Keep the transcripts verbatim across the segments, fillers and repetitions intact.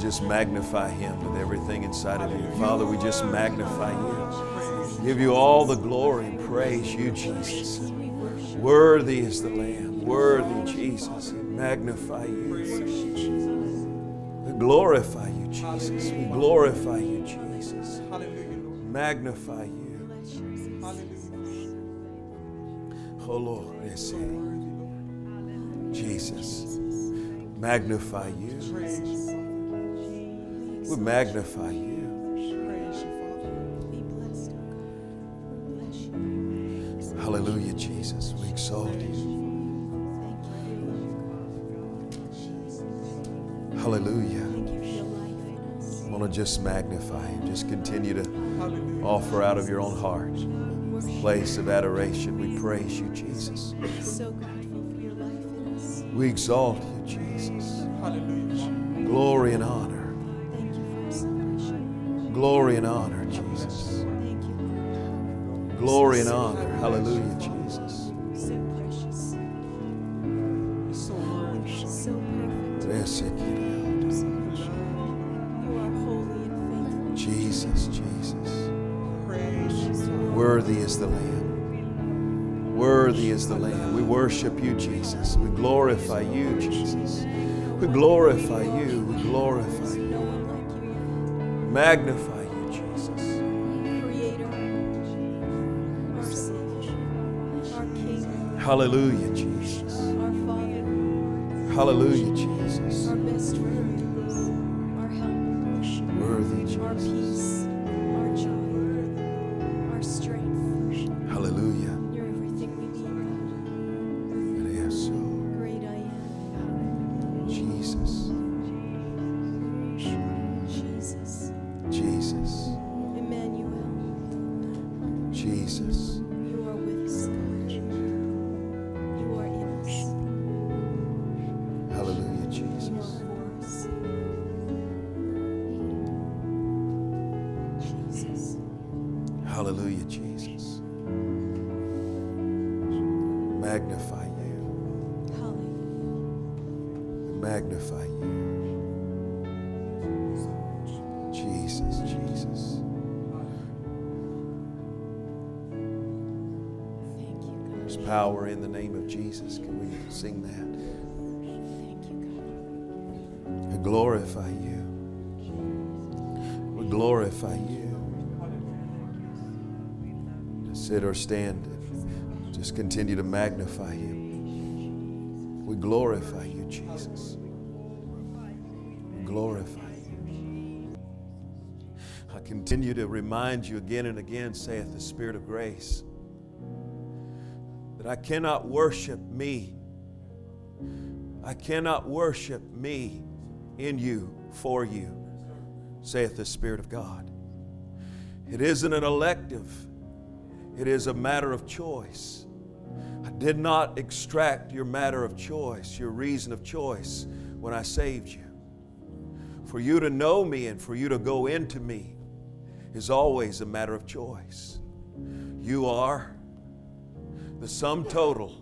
just magnify Him with everything inside of you. Father, we just magnify You. Give You all the glory and praise You, Jesus. Worthy is the Lamb. Worthy, Jesus. We magnify You. We glorify You, Jesus. We glorify You, Jesus. Magnify You. Oh, Lord, yes, Jesus. Magnify You. We magnify You. Hallelujah, Jesus. We exalt You. Hallelujah. I want to just magnify Him. Just continue to offer out of your own heart. Place of adoration. We praise You, Jesus. We exalt You, Jesus. Glory and honor. Glory and honor, Jesus. Glory and honor. Hallelujah, Jesus. Jesus, Jesus. Worthy is the Lamb. Worthy is the Lamb. We worship You, Jesus. We glorify You, Jesus. We glorify You. We glorify You. Magnify You, Jesus. Hallelujah, Jesus. Hallelujah, Jesus. Worthy, Jesus. Hallelujah. It is so. Jesus. Jesus. Emmanuel. Jesus. You are with us, God. You are in us. Hallelujah, You Jesus. are for us. Jesus. Hallelujah, Jesus. Magnify You. Hallelujah. Magnify You. Jesus, Jesus. Thank you, God. There's power in the name of Jesus. Can we sing that? Thank you, God. We glorify You. We glorify You. To sit or stand, just continue to magnify Him. We glorify You, Jesus. We glorify You. I continue to remind you again and again, saith the Spirit of grace, that I cannot worship me. I cannot worship me in you, for you, saith the Spirit of God. It isn't an elective. It is a matter of choice. I did not extract your matter of choice, your reason of choice, when I saved you. For you to know me and for you to go into me is always a matter of choice. You are the sum total.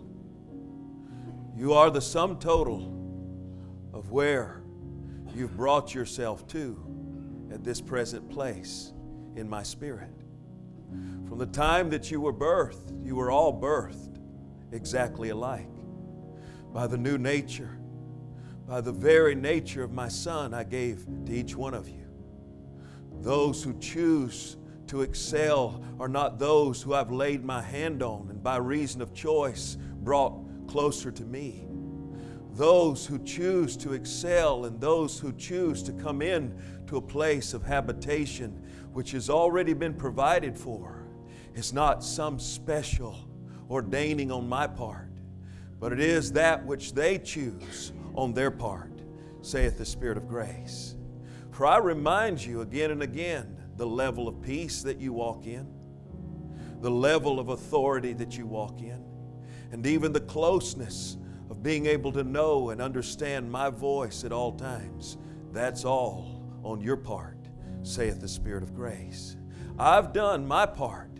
You are the sum total of where you've brought yourself to at this present place in my spirit. From the time that you were birthed, you were all birthed exactly alike. By the new nature, by the very nature of my Son I gave to each one of you. Those who choose to excel are not those who I've laid my hand on and by reason of choice brought closer to me. Those who choose to excel and those who choose to come in to a place of habitation which has already been provided for is not some special ordaining on my part, but it is that which they choose on their part, saith the Spirit of grace. For I remind you again and again the level of peace that you walk in, the level of authority that you walk in, and even the closeness of being able to know and understand my voice at all times. That's all on your part, saith the Spirit of grace. I've done my part,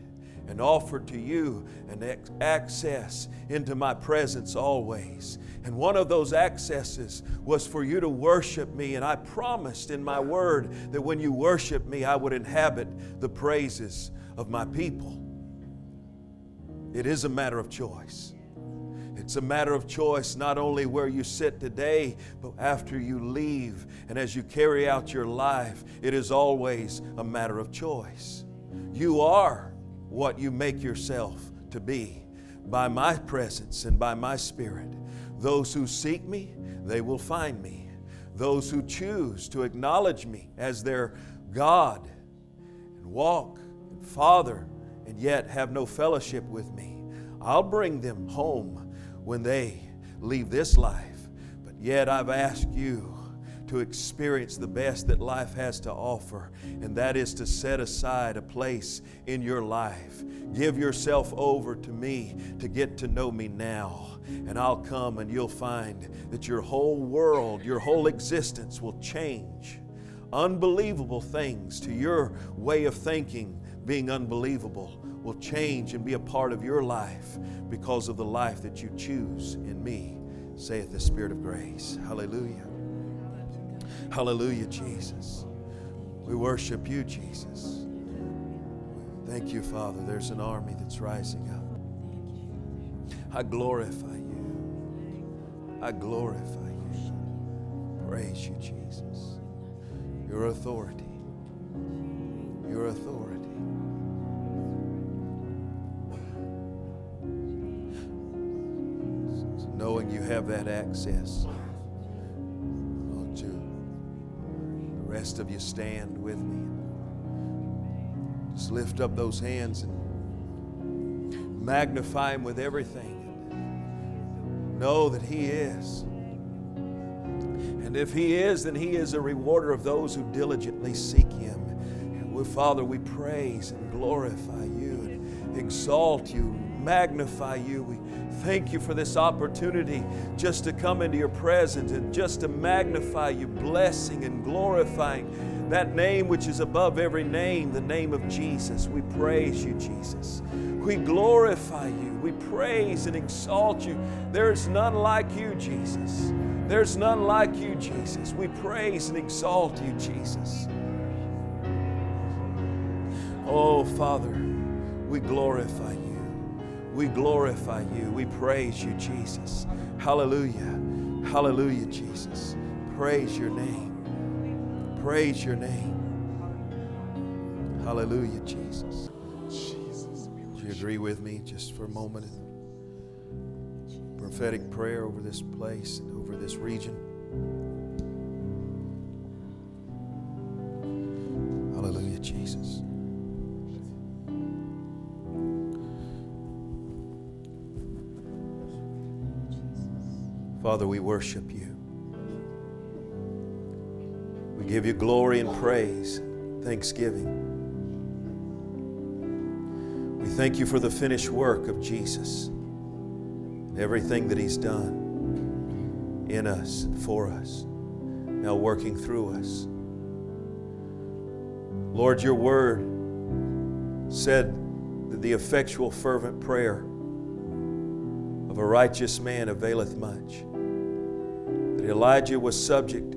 and offered to you an ex- access into my presence always. And one of those accesses was for you to worship me. And I promised in my word that when you worship me, I would inhabit the praises of my people. It is a matter of choice. It's a matter of choice not only where you sit today, but after you leave and as you carry out your life. It is always a matter of choice. You are what you make yourself to be by my presence and by my Spirit. Those who seek me, they will find me. Those who choose to acknowledge me as their God and walk and Father and yet have no fellowship with me, I'll bring them home when they leave this life. But yet I've asked you to experience the best that life has to offer, and that is to set aside a place in your life. Give yourself over to me to get to know me now, and I'll come and you'll find that your whole world, your whole existence will change. Unbelievable things to your way of thinking being unbelievable will change and be a part of your life because of the life that you choose in me, saith the Spirit of grace. Hallelujah. Hallelujah, Jesus. We worship you, Jesus. Thank you, Father. There's an army that's rising up. I glorify you. I glorify you. Praise you, Jesus. Your authority. Your authority. Knowing you have that access. The rest of you stand with me. Just lift up those hands and magnify Him with everything. And know that He is. And if He is, then He is a rewarder of those who diligently seek Him. And we, Father, we praise and glorify you and exalt you, magnify you. We thank you for this opportunity just to come into your presence and just to magnify you, blessing and glorifying that name which is above every name, the name of Jesus. We praise you, Jesus. We glorify you. We praise and exalt you. There's none like you, Jesus. There's none like you, Jesus. We praise and exalt you, Jesus. Oh, Father, we glorify you. We glorify you. We praise you, Jesus. Hallelujah. Hallelujah, Jesus. Praise your name. Praise your name. Hallelujah, Jesus. Jesus. Would you agree with me just for a moment? Prophetic prayer over this place and over this region. Hallelujah, Jesus. Father, we worship you. We give you glory and praise, thanksgiving. We thank you for the finished work of Jesus and everything that He's done in us and for us, now working through us. Lord, your word said that the effectual, fervent prayer of a righteous man availeth much. That Elijah was subject,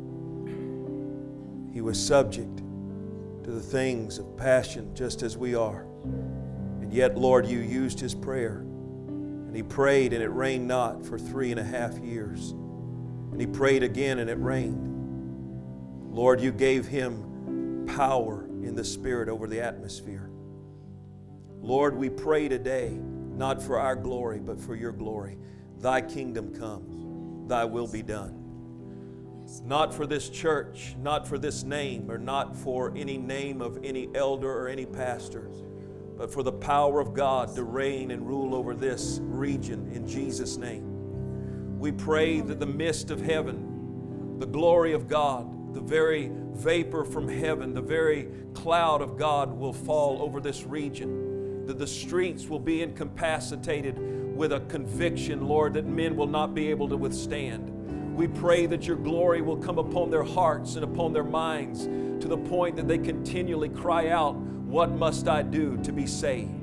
he was subject to the things of passion just as we are. And yet, Lord, you used his prayer. And he prayed and it rained not for three and a half years. And he prayed again and it rained. Lord, you gave him power in the Spirit over the atmosphere. Lord, we pray today, not for our glory, but for your glory. Thy kingdom come, thy will be done. Not for this church, not for this name, or not for any name of any elder or any pastor, but for the power of God to reign and rule over this region in Jesus' name. We pray that the mist of heaven, the glory of God, the very vapor from heaven, the very cloud of God will fall over this region, that the streets will be incapacitated with a conviction, Lord, that men will not be able to withstand. We pray that your glory will come upon their hearts and upon their minds to the point that they continually cry out, "What must I do to be saved?"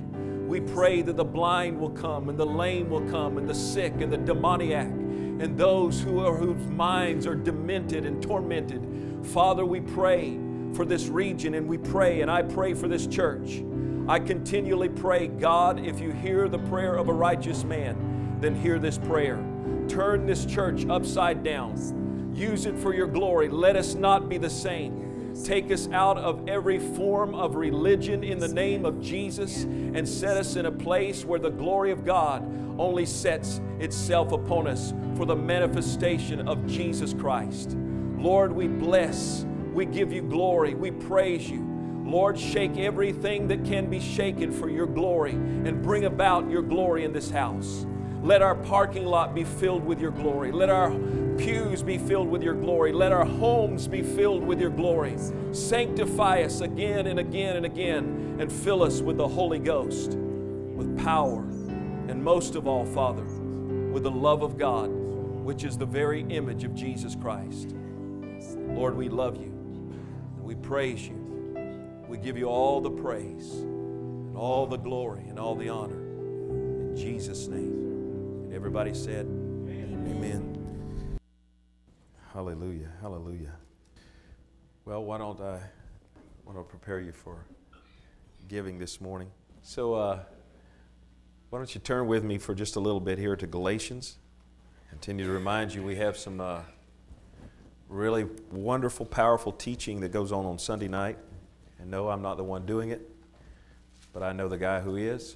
We pray that the blind will come, and the lame will come, and the sick, and the demoniac, and those who are, whose minds are demented and tormented. Father, we pray for this region, and we pray, and I pray for this church. I continually pray, God, if you hear the prayer of a righteous man, then hear this prayer. Turn this church upside down. Use it for your glory. Let us not be the same. Take us out of every form of religion in the name of Jesus and set us in a place where the glory of God only sets itself upon us for the manifestation of Jesus Christ. Lord, we bless, we give you glory, we praise you. Lord, shake everything that can be shaken for your glory and bring about your glory in this house. Let our parking lot be filled with your glory. Let our pews be filled with your glory. Let our homes be filled with your glory. Sanctify us again and again and again and fill us with the Holy Ghost, with power, and most of all, Father, with the love of God, which is the very image of Jesus Christ. Lord, we love you and we praise you. We give you all the praise and all the glory and all the honor in Jesus' name. And everybody said, Amen. Amen. Hallelujah. Hallelujah. Well, why don't I want to prepare you for giving this morning? So, uh, why don't you turn with me for just a little bit here to Galatians? Continue to remind you we have some uh, really wonderful, powerful teaching that goes on on Sunday night. And no, I'm not the one doing it, but I know the guy who is.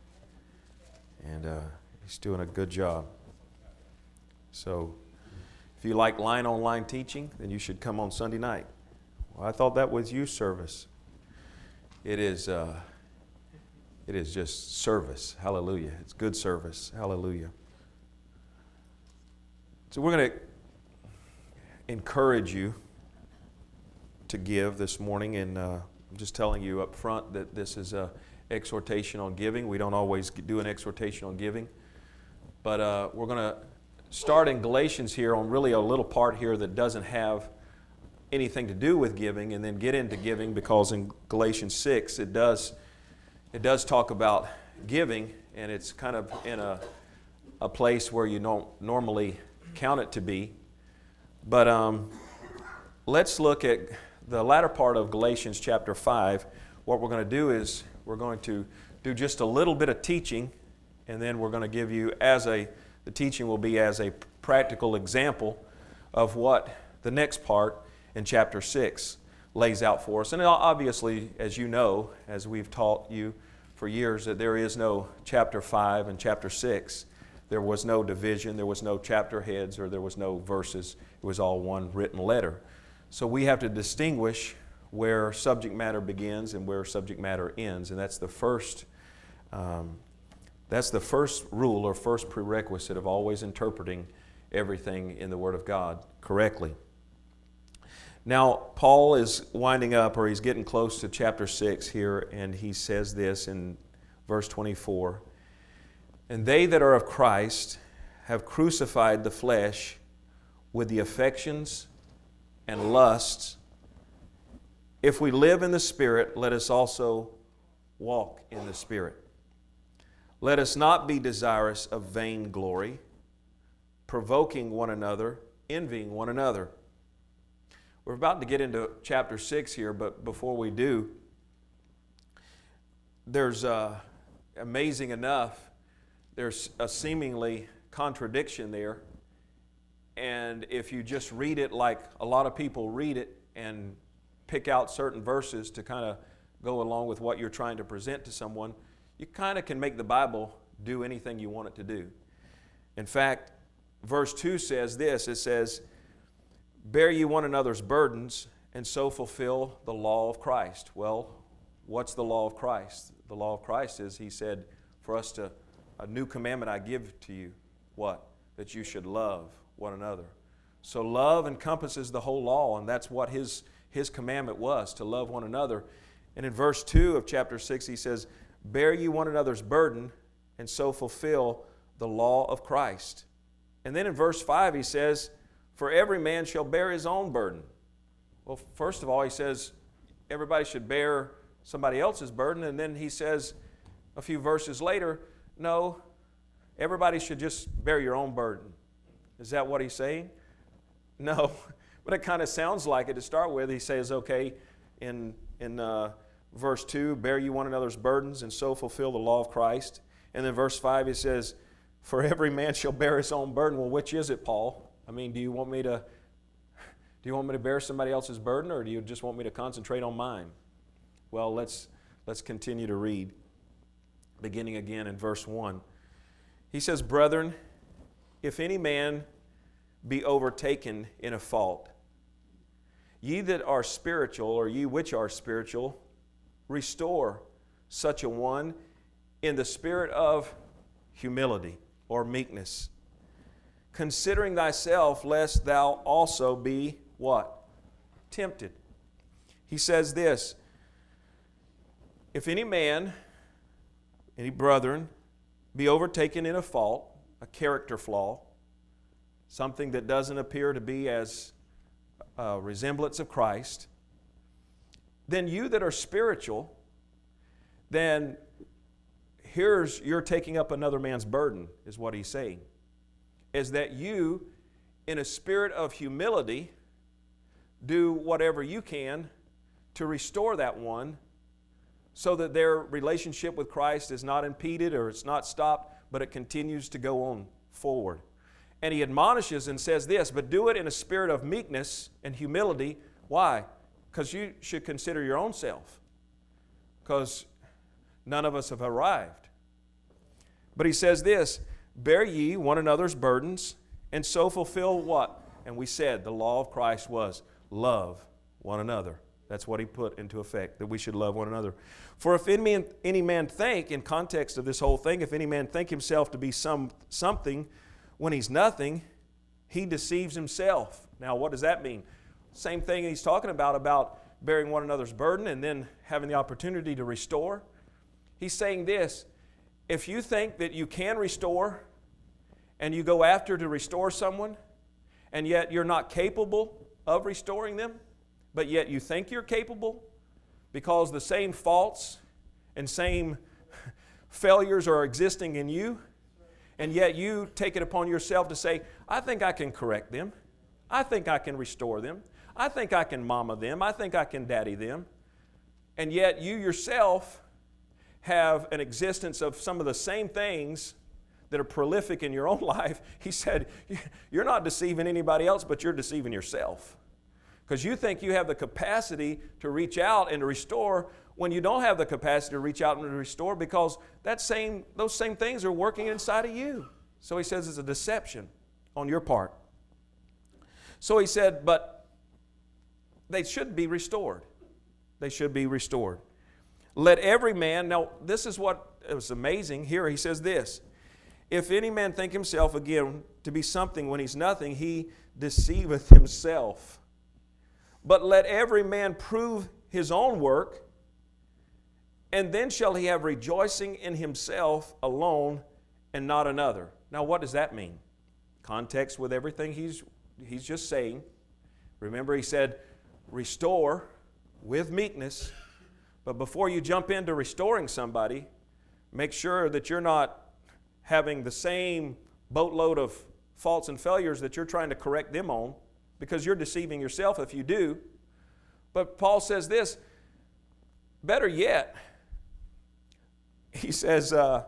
And uh, he's doing a good job. So if you like line-on-line teaching, then you should come on Sunday night. Well, I thought that was youth service. It is, uh, it is just service. Hallelujah. It's good service. Hallelujah. So we're going to encourage you to give this morning, and uh, I'm just telling you up front that this is an exhortation on giving. We don't always do an exhortation on giving, but uh, we're going to start in Galatians here on really a little part here that doesn't have anything to do with giving, and then get into giving, because in Galatians six it does it does talk about giving, and it's kind of in a a place where you don't normally count it to be. But um, let's look at the latter part of Galatians chapter five. What we're going to do is we're going to do just a little bit of teaching, and then we're going to give you as a, the teaching will be as a practical example of what the next part in chapter six lays out for us. And obviously, as you know, as we've taught you for years, that there is no chapter five and chapter six. There was no division, there was no chapter heads, or there was no verses. It was all one written letter. So we have to distinguish where subject matter begins and where subject matter ends, and that's the first um, that's the first rule or first prerequisite of always interpreting everything in the Word of God correctly. Now, Paul is winding up, or he's getting close to chapter six here, and he says this in verse twenty-four. And they that are of Christ have crucified the flesh with the affections and lusts. If we live in the Spirit, let us also walk in the Spirit. Let us not be desirous of vain glory, provoking one another, envying one another. We're about to get into chapter six here, but before we do, there's uh, amazing enough, there's a seemingly contradiction there. And if you just read it like a lot of people read it and pick out certain verses to kind of go along with what you're trying to present to someone, you kind of can make the Bible do anything you want it to do. In fact, verse two says this, it says, bear ye one another's burdens, and so fulfill the law of Christ. Well, what's the law of Christ? The law of Christ is, he said, for us to, a new commandment I give to you. What? That you should love one another. So love encompasses the whole law, and that's what his, his commandment was, to love one another. And in verse two of chapter six, he says, bear ye one another's burden, and so fulfill the law of Christ. And then in verse five, he says, for every man shall bear his own burden. Well, first of all, he says everybody should bear somebody else's burden, and then he says, a few verses later, no, everybody should just bear your own burden. Is that what he's saying? No, but it kind of sounds like it to start with. He says, okay, in, in uh, verse two, bear you one another's burdens and so fulfill the law of Christ. And then verse five, he says, for every man shall bear his own burden. Well, which is it, Paul? I mean, do you want me to, do you want me to bear somebody else's burden, or do you just want me to concentrate on mine? Well, let's, let's continue to read, beginning again in verse one. He says, brethren, if any man be overtaken in a fault, ye that are spiritual, or ye which are spiritual, restore such a one in the spirit of humility or meekness, considering thyself, lest thou also be what? Tempted. He says this, if any man, any brethren, be overtaken in a fault, a character flaw, something that doesn't appear to be as a resemblance of Christ, then you that are spiritual, then here's you're taking up another man's burden, is what he's saying. Is that you, in a spirit of humility, do whatever you can to restore that one so that their relationship with Christ is not impeded or it's not stopped, but it continues to go on forward. And he admonishes and says this, but do it in a spirit of meekness and humility. Why? Because you should consider your own self. Because none of us have arrived. But he says this, bear ye one another's burdens, and so fulfill what? And we said the law of Christ was love one another. That's what he put into effect, that we should love one another. For if any man, any man think, in context of this whole thing, if any man think himself to be some something when he's nothing, he deceives himself. Now, what does that mean? Same thing he's talking about, about bearing one another's burden and then having the opportunity to restore. He's saying this, if you think that you can restore and you go after to restore someone, and yet you're not capable of restoring them, but yet you think you're capable because the same faults and same failures are existing in you, and yet you take it upon yourself to say, I think I can correct them. I think I can restore them. I think I can mama them. I think I can daddy them. And yet you yourself have an existence of some of the same things that are prolific in your own life. He said, you're not deceiving anybody else, but you're deceiving yourself. Because you think you have the capacity to reach out and to restore when you don't have the capacity to reach out and to restore, because that same, those same things are working inside of you. So he says it's a deception on your part. So he said, but they should be restored. They should be restored. Let every man, now this is what is amazing here. He says this, if any man think himself again to be something when he's nothing, he deceiveth himself. But let every man prove his own work, and then shall he have rejoicing in himself alone and not another. Now what does that mean? Context with everything he's, he's just saying. Remember he said, restore with meekness. But before you jump into restoring somebody, make sure that you're not having the same boatload of faults and failures that you're trying to correct them on, because you're deceiving yourself if you do. But Paul says this, better yet, he says, uh,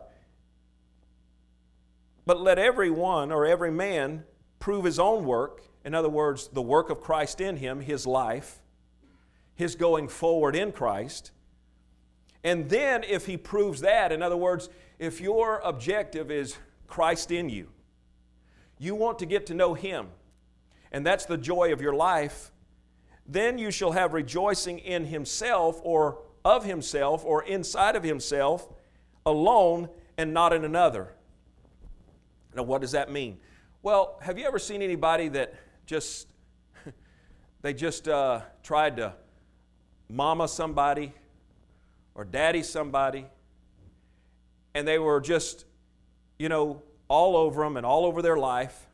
but let every one or every man prove his own work. In other words, the work of Christ in him, his life, his going forward in Christ. And then if he proves that, in other words, if your objective is Christ in you, you want to get to know him, and that's the joy of your life, then you shall have rejoicing in himself or of himself or inside of himself alone and not in another. Now, what does that mean? Well, have you ever seen anybody that just, they just uh, tried to mama somebody or daddy somebody, and they were just, you know, all over them and all over their life,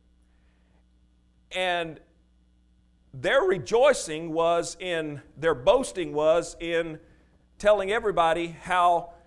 and their rejoicing was in, their boasting was in telling everybody how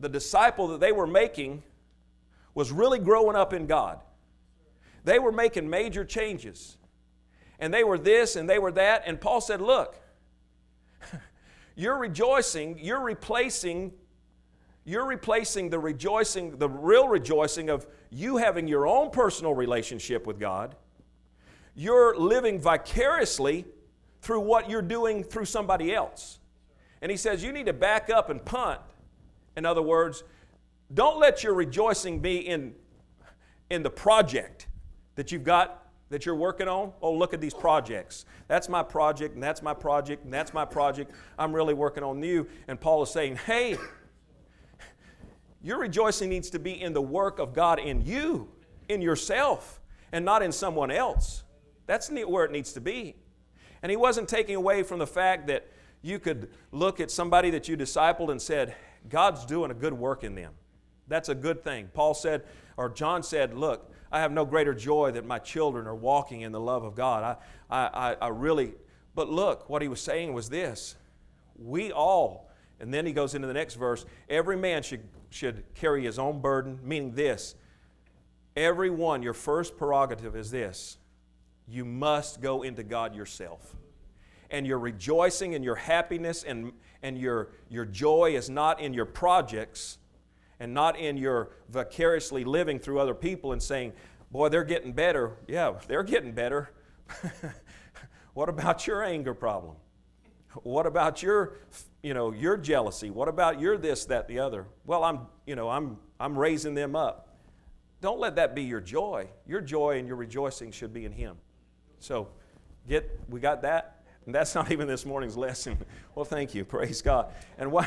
the disciple that they were making was really growing up in God. They were making major changes. And they were this and they were that. And Paul said, look, you're rejoicing, you're replacing, you're replacing the rejoicing, the real rejoicing of you having your own personal relationship with God. You're living vicariously through what you're doing through somebody else. And he says you need to back up and punt. In other words, don't let your rejoicing be in, in the project that you've got, that you're working on. Oh, look at these projects. That's my project, and that's my project, and that's my project. I'm really working on you. And Paul is saying, hey, your rejoicing needs to be in the work of God in you, in yourself, and not in someone else. That's where it needs to be. And he wasn't taking away from the fact that you could look at somebody that you discipled and said, God's doing a good work in them. That's a good thing. Paul said, or John said, look, I have no greater joy that my children are walking in the love of God. I, I, I really, but look, what he was saying was this. We all, and then he goes into the next verse, every man should, should carry his own burden, meaning this. Every one, your first prerogative is this. You must go into God yourself. And your rejoicing and your happiness and, and your, your joy is not in your projects and not in your vicariously living through other people and saying, boy, they're getting better. Yeah, they're getting better. What about your anger problem? What about your, you know, your jealousy? What about your this, that, the other? Well, I'm, you know, I'm, I'm raising them up. Don't let that be your joy. Your joy and your rejoicing should be in Him. So, get, we got that? And that's not even this morning's lesson. Well, thank you. Praise God. And why?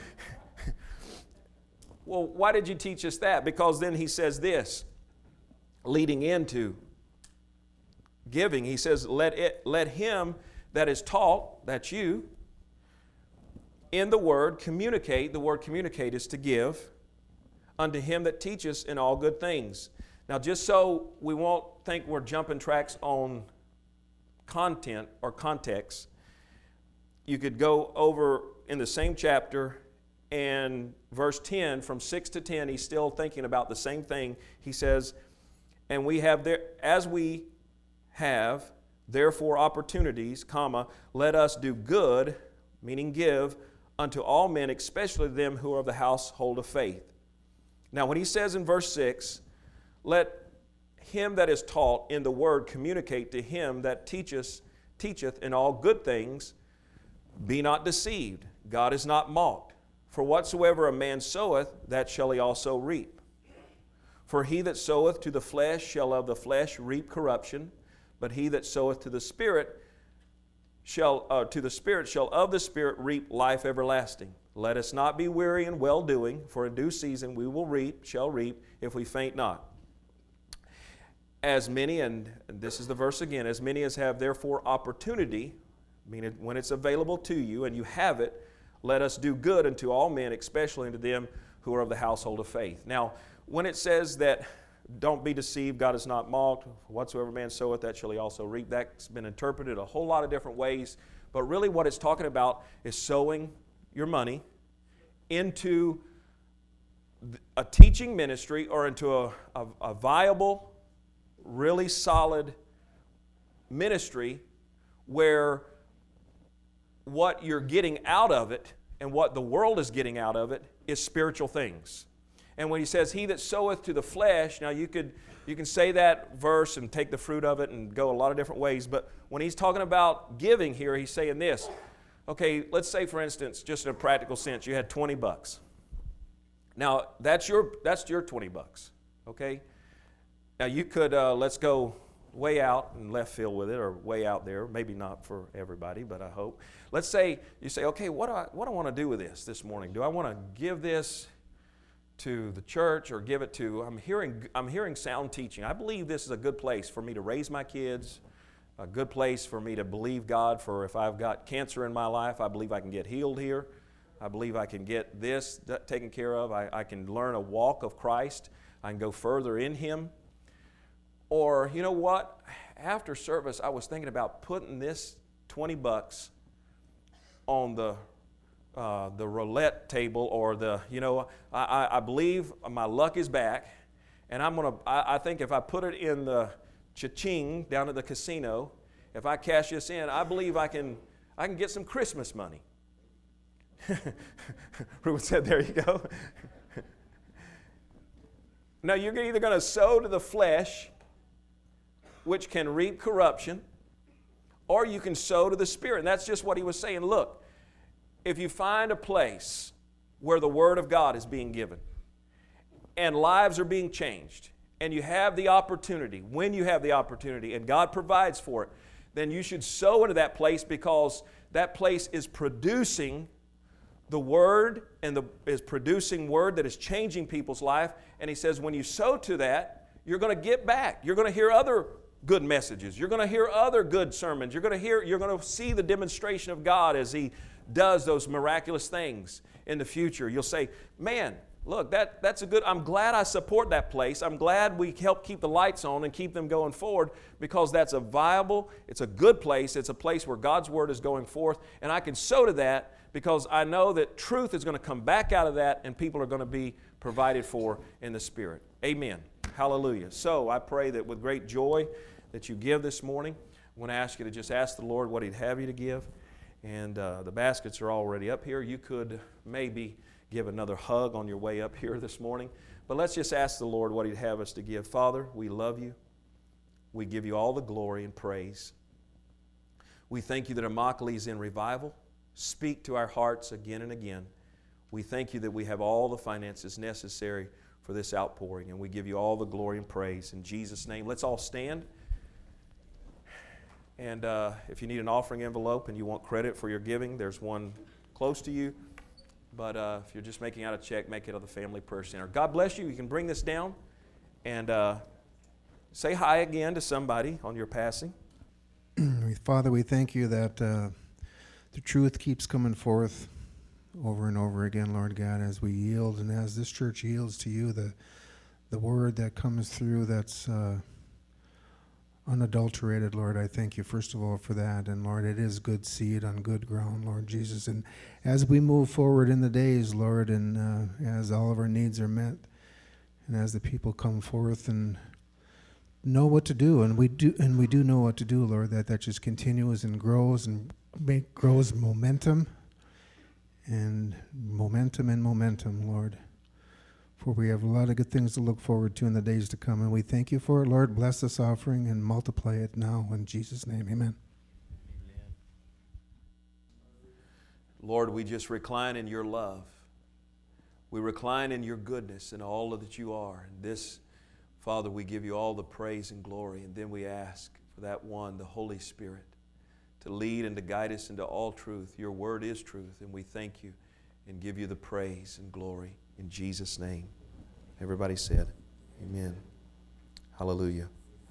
Well, why did you teach us that? Because then he says this, leading into giving. He says, let it, let him that is taught, that's you, in the word communicate. The word communicate is to give unto him that teaches in all good things. Now, just so we won't think we're jumping tracks on content or context, you could go over in the same chapter and verse ten, from six to ten, he's still thinking about the same thing. He says, and we have there, as we have therefore opportunities, comma, let us do good, meaning give, unto all men, especially them who are of the household of faith. Now, when he says in verse six, let him that is taught in the word communicate to him that teacheth, teacheth in all good things, be not deceived. God is not mocked. For whatsoever a man soweth, that shall he also reap. For he that soweth to the flesh shall of the flesh reap corruption, but he that soweth to the Spirit shall uh, to the Spirit shall of the Spirit reap life everlasting. Let us not be weary in well-doing, for in due season we will reap, shall reap, if we faint not. As many, and this is the verse again, as many as have therefore opportunity, meaning when it's available to you and you have it, let us do good unto all men, especially unto them who are of the household of faith. Now, when it says that don't be deceived, God is not mocked, whatsoever man soweth, that shall he also reap, that's been interpreted a whole lot of different ways. But really what it's talking about is sowing your money into a teaching ministry or into a, a, a viable, really solid ministry where what you're getting out of it and what the world is getting out of it is spiritual things. And when he says, he that soweth to the flesh, now you could you can say that verse and take the fruit of it and go a lot of different ways, but when he's talking about giving here, he's saying this. Okay, let's say, for instance, just in a practical sense, you had twenty bucks. Now, that's your that's your twenty bucks, okay? Now, you could, uh, let's go way out in left field with it, or way out there, maybe not for everybody, but I hope. Let's say you say, okay, what do I what do I want to do with this this morning? Do I want to give this to the church or give it to, I'm hearing I'm hearing sound teaching. I believe this is a good place for me to raise my kids, a good place for me to believe God for if I've got cancer in my life, I believe I can get healed here. I believe I can get this taken care of. I, I can learn a walk of Christ. I can go further in Him. Or, you know what? After service, I was thinking about putting this twenty bucks on the uh, the roulette table, or the, you know, I, I, I believe my luck is back, and I'm going to, I, I think if I put it in the cha-ching down at the casino, if I cash this in, I believe I can, I can get some Christmas money. Ruben said, there you go. Now, you're either going to sow to the flesh, which can reap corruption, or you can sow to the Spirit. And that's just what he was saying. Look, if you find a place where the Word of God is being given, and lives are being changed, and you have the opportunity, when you have the opportunity, and God provides for it, then you should sow into that place, because that place is producing the Word, and the, is producing Word that is changing people's life. And he says when you sow to that, you're going to get back. You're going to hear other good messages. You're going to hear other good sermons. You're going to hear, you're going to see the demonstration of God as He does those miraculous things in the future. You'll say, man, look, that, that's a good, I'm glad I support that place. I'm glad we help keep the lights on and keep them going forward, because that's a viable, it's a good place. It's a place where God's Word is going forth, and I can sow to that because I know that truth is going to come back out of that, and people are going to be provided for in the Spirit. Amen. Hallelujah. So I pray that with great joy that you give this morning. I want to ask you to just ask the Lord what He'd have you to give. And uh, the baskets are already up here. You could maybe give another hug on your way up here this morning. But let's just ask the Lord what He'd have us to give. Father, we love You. We give You all the glory and praise. We thank You that Immokalee is in revival. Speak to our hearts again and again. We thank You that we have all the finances necessary for this outpouring, and we give You all the glory and praise in Jesus' name. Let's all stand. And uh, if you need an offering envelope and you want credit for your giving, there's one close to you. But uh, if you're just making out a check, make it of the Family Prayer Center. God bless you. You can bring this down and uh, say hi again to somebody on your passing. Father, we thank You that uh, the truth keeps coming forth over and over again, Lord God, as we yield and as this church yields to You, the the word that comes through that's uh, unadulterated, Lord. I thank You, first of all, for that. And Lord, it is good seed on good ground, Lord Jesus. And as we move forward in the days, Lord, and uh, as all of our needs are met, and as the people come forth and know what to do, and we do, and we do know what to do, Lord, that that just continues and grows and make, grows momentum and momentum and momentum, Lord. For we have a lot of good things to look forward to in the days to come, and we thank You for it, Lord. Bless this offering and multiply it now in Jesus' name. Amen. Amen. Lord, we just recline in Your love. We recline in Your goodness and all that You are. And this, Father, we give You all the praise and glory, and then we ask for that one, the Holy Spirit, to lead and to guide us into all truth. Your Word is truth, and we thank You and give You the praise and glory in Jesus' name. Everybody said, amen. Hallelujah.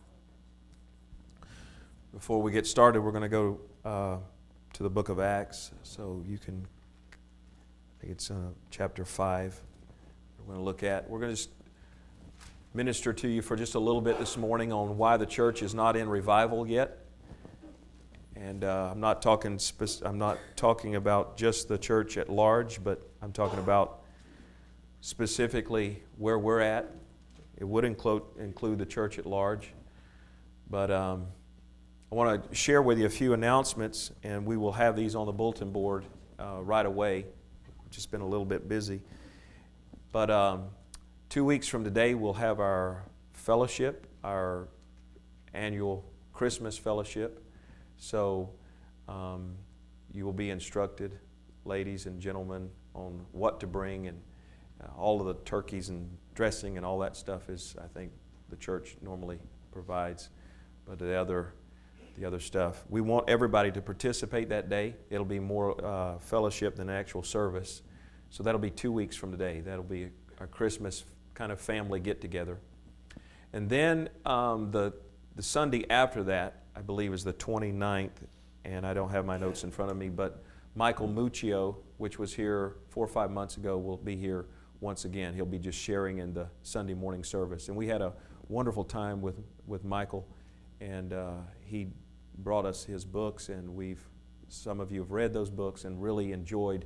Before we get started, we're going to go uh, to the book of Acts. So you can, I think it's uh, chapter five. We're going to look at, we're going to just minister to you for just a little bit this morning on why the church is not in revival yet. And uh, I'm not talking spec- I'm not talking about just the church at large, but I'm talking about specifically where we're at. It would include include the church at large. But um, I want to share with you a few announcements, and we will have these on the bulletin board uh, right away. We've just been a little bit busy. But um, two weeks from today, we'll have our fellowship, our annual Christmas fellowship. So um, you will be instructed, ladies and gentlemen, on what to bring, and uh, all of the turkeys and dressing and all that stuff is, I think, the church normally provides. But the other, the other stuff, we want everybody to participate that day. It'll be more uh, fellowship than actual service. So that'll be two weeks from today. That'll be our Christmas kind of family get-together. And then um, the the Sunday after that, I believe, is the twenty-ninth, and I don't have my notes in front of me, but Michael Muccio, which was here four or five months ago, will be here once again. He'll be just sharing in the Sunday morning service. And we had a wonderful time with, with Michael, and uh, he brought us his books, and we've some of you have read those books and really enjoyed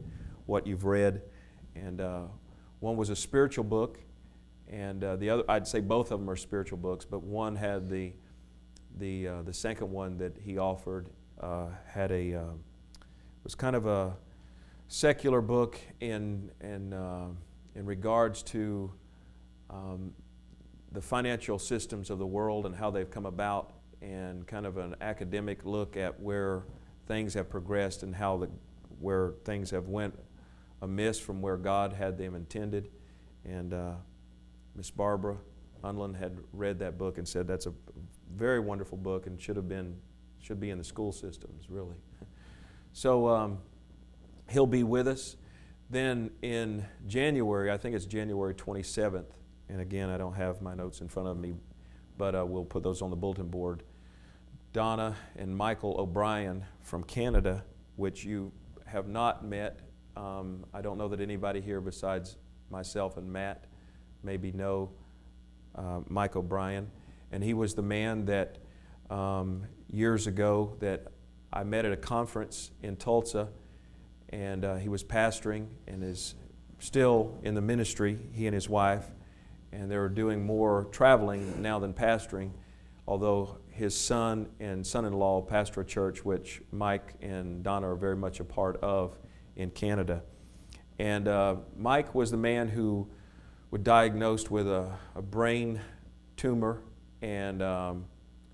what you've read. And uh, one was a spiritual book, and uh, the other, I'd say both of them are spiritual books, but one had the the uh, the second one that he offered uh, had a uh, was kind of a secular book in in uh, in regards to um, the financial systems of the world and how they've come about, and kind of an academic look at where things have progressed and how the where things have went amiss from where God had them intended. And uh, Miss Barbara Unland had read that book and said that's a very wonderful book and should have been should be in the school systems, really. So um, he'll be with us. Then in January, I think it's January twenty-seventh, and again, I don't have my notes in front of me, but uh, we'll put those on the bulletin board. Donna and Michael O'Brien from Canada, which you have not met. Um, I don't know that anybody here besides myself and Matt maybe know uh, Mike O'Brien. And he was the man that um, years ago that I met at a conference in Tulsa, and uh, he was pastoring and is still in the ministry, he and his wife, and they're doing more traveling now than pastoring, although his son and son-in-law pastor a church which Mike and Donna are very much a part of in Canada. And uh, Mike was the man who was diagnosed with a, a brain tumor, and um,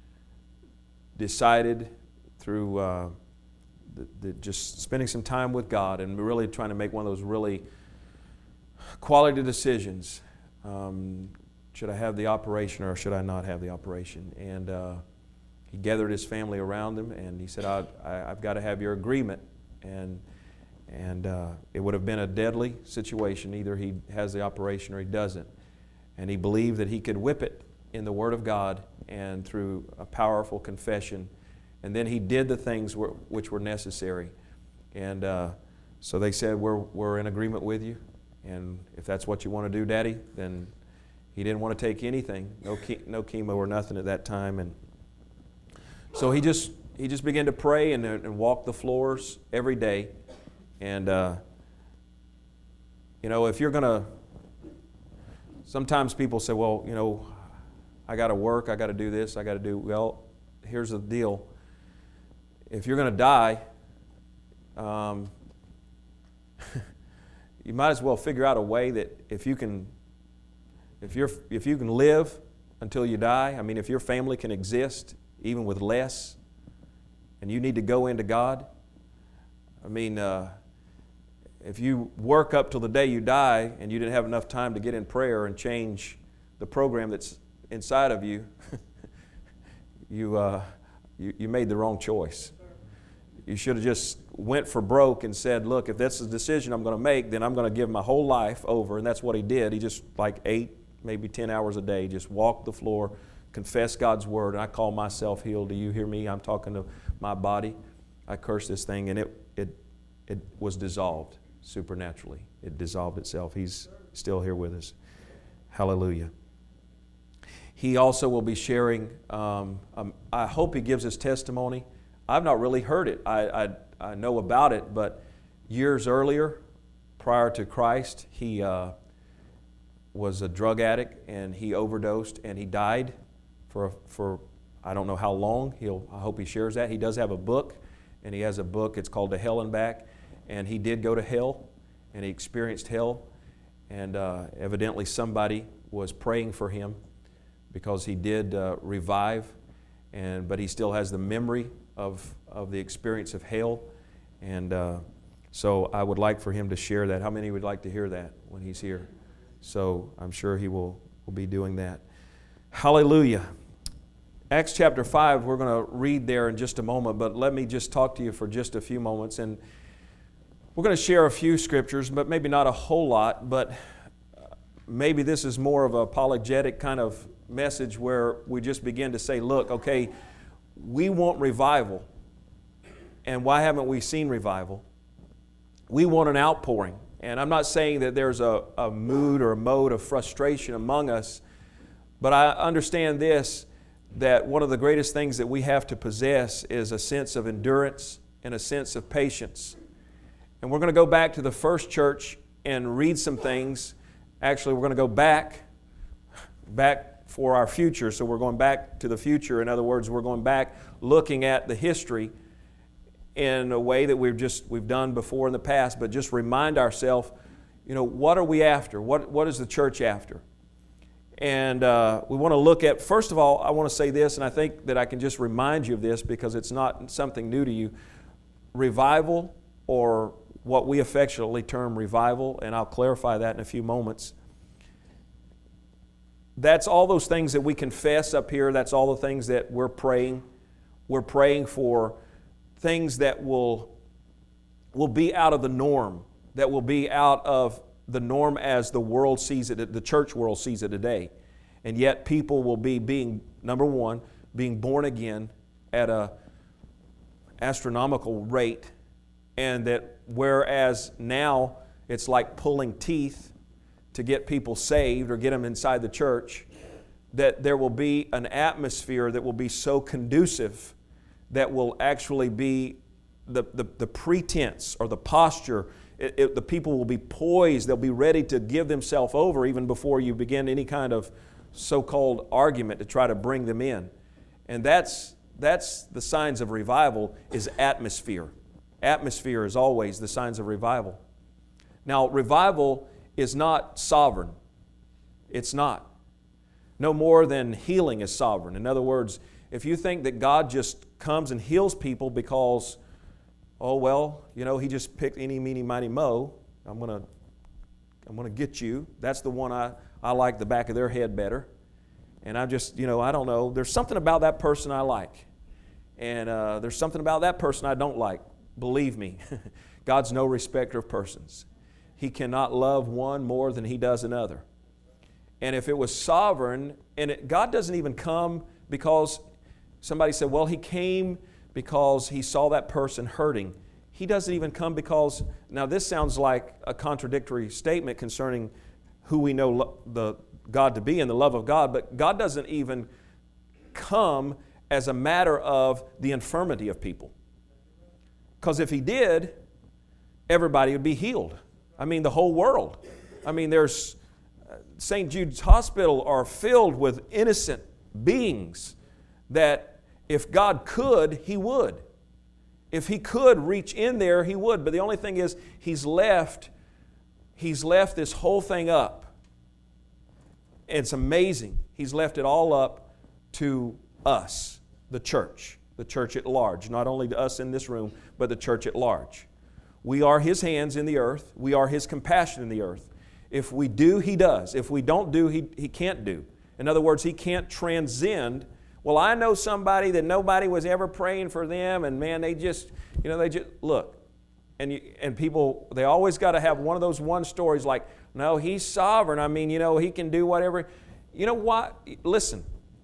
decided through uh, the, the just spending some time with God and really trying to make one of those really quality decisions. Um, should I have the operation or should I not have the operation? And uh, he gathered his family around him, and he said, I, I, I've got to have your agreement. And And uh, it would have been a deadly situation. Either he has the operation or he doesn't. And he believed that he could whip it in the Word of God and through a powerful confession. And then he did the things were, which were necessary. And uh, so they said, we're, we're in agreement with you. And if that's what you want to do, Daddy, then he didn't want to take anything. No, ke- no chemo or nothing at that time. And so he just, he just began to pray and, and walk the floors every day. And, uh, you know, if you're going to, sometimes people say, well, you know, I got to work, I got to do this, I got to do, well, here's the deal. If you're going to die, um, you might as well figure out a way that if you can, if you're, if you can live until you die, I mean, if your family can exist even with less, and you need to go into God, I mean, uh, if you work up till the day you die and you didn't have enough time to get in prayer and change the program that's inside of you, you, uh, you, you made the wrong choice. You should have just went for broke and said, look, if that's the decision I'm going to make, then I'm going to give my whole life over. And that's what he did. He just like eight, maybe ten hours a day, just walked the floor, confessed God's Word, and I call myself healed. Do you hear me? I'm talking to my body. I cursed this thing, and it, it, it was dissolved supernaturally. It dissolved itself. He's still here with us. Hallelujah. He also will be sharing, um, um, I hope he gives his testimony. I've not really heard it. I, I, I know about it, but years earlier, prior to Christ, he uh, was a drug addict, and he overdosed, and he died for, for I don't know how long. He'll, I hope he shares that. He does have a book, and he has a book. It's called To Hell and Back, and he did go to hell, and he experienced hell, and uh, evidently somebody was praying for him because he did uh, revive, and but he still has the memory of, of the experience of hell, and uh, so I would like for him to share that. How many would like to hear that when he's here? So I'm sure he will, will be doing that. Hallelujah. Acts chapter five, we're going to read there in just a moment, but let me just talk to you for just a few moments. And we're going to share a few scriptures, but maybe not a whole lot, but maybe this is more of an apologetic kind of message where we just begin to say, look, okay, we want revival. And why haven't we seen revival? We want an outpouring. And I'm not saying that there's a, a mood or a mode of frustration among us, but I understand this, that one of the greatest things that we have to possess is a sense of endurance and a sense of patience. And we're going to go back to the first church and read some things. Actually, we're going to go back, back for our future. So we're going back to the future. In other words, we're going back looking at the history in a way that we've just we've done before in the past, but just remind ourselves, you know, what are we after? What what is the church after? And uh, we want to look at, first of all, I want to say this, and I think that I can just remind you of this because it's not something new to you. Revival, or what we affectionately term revival, and I'll clarify that in a few moments. That's all those things that we confess up here. That's all the things that we're praying. We're praying for things that will, will be out of the norm, that will be out of the norm as the world sees it, the church world sees it today. And yet people will be being, number one, being born again at a astronomical rate. And that whereas now it's like pulling teeth to get people saved or get them inside the church, that there will be an atmosphere that will be so conducive that will actually be the, the, the pretense or the posture. It, it, the people will be poised. They'll be ready to give themselves over even before you begin any kind of so-called argument to try to bring them in. And that's, that's the signs of revival, is atmosphere. Atmosphere is always the signs of revival. Now, revival is not sovereign. It's not. No more than healing is sovereign. In other words, if you think that God just comes and heals people because, oh, well, you know, He just picked any, meeny, miny, mo, I'm going to I'm going to get you. That's the one I, I like the back of their head better. And I just, you know, I don't know. There's something about that person I like. And uh, there's something about that person I don't like. Believe me, God's no respecter of persons. He cannot love one more than He does another. And if it was sovereign, and it, God doesn't even come because somebody said, well, He came because He saw that person hurting. He doesn't even come because, now this sounds like a contradictory statement concerning who we know lo- the God to be and the love of God, but God doesn't even come as a matter of the infirmity of people. Because if He did, everybody would be healed. I mean, the whole world. I mean, there's Saint Jude's Hospital are filled with innocent beings that if God could, He would. If He could reach in there, He would. But the only thing is, He's left, He's left this whole thing up. It's amazing. He's left it all up to us, the church, the church at large. Not only to us in this room, but the church at large. We are His hands in the earth. We are His compassion in the earth. If we do, He does. If we don't do, He, he can't do. In other words, He can't transcend. Well, I know somebody that nobody was ever praying for them, and man, they just, you know, they just, look. And you, and people, they always got to have one of those one stories like, no, He's sovereign. I mean, you know, He can do whatever. You know what? Listen,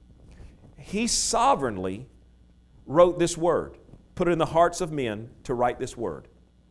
He sovereignly wrote this word, put it in the hearts of men to write this word.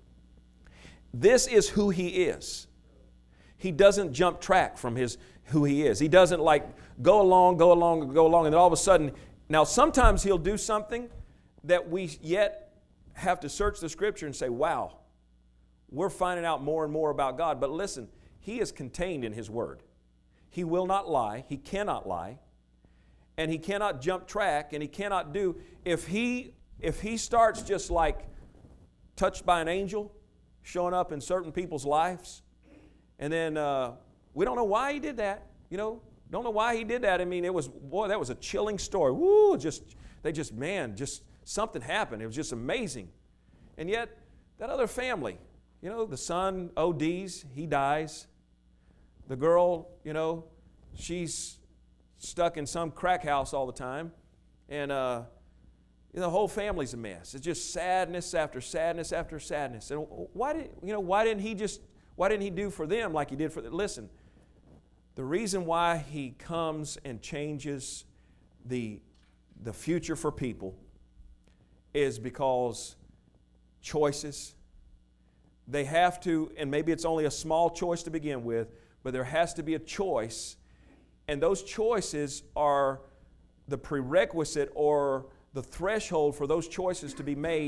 This is who He is. He doesn't jump track from his who He is. He doesn't like go along, go along, go along, and then all of a sudden, now sometimes He'll do something that we yet have to search the Scripture and say, wow, we're finding out more and more about God. But listen, He is contained in His Word. He will not lie. He cannot lie. And He cannot jump track, and He cannot do, if He, if he starts just like touched by an angel, showing up in certain people's lives, and then uh, we don't know why He did that. You know, don't know why He did that. I mean, it was, boy, that was a chilling story. Woo, just, they just, man, just something happened. It was just amazing. And yet, that other family, you know, the son O Ds, he dies. The girl, you know, she's stuck in some crack house all the time. And uh, you know, the whole family's a mess. It's just sadness after sadness after sadness. And why did, you know, why didn't He just, why didn't He do for them like He did for them? Listen, the reason why He comes and changes the, the future for people is because choices, they have to, and maybe it's only a small choice to begin with, but there has to be a choice, and those choices are the prerequisite or the threshold for those choices to be made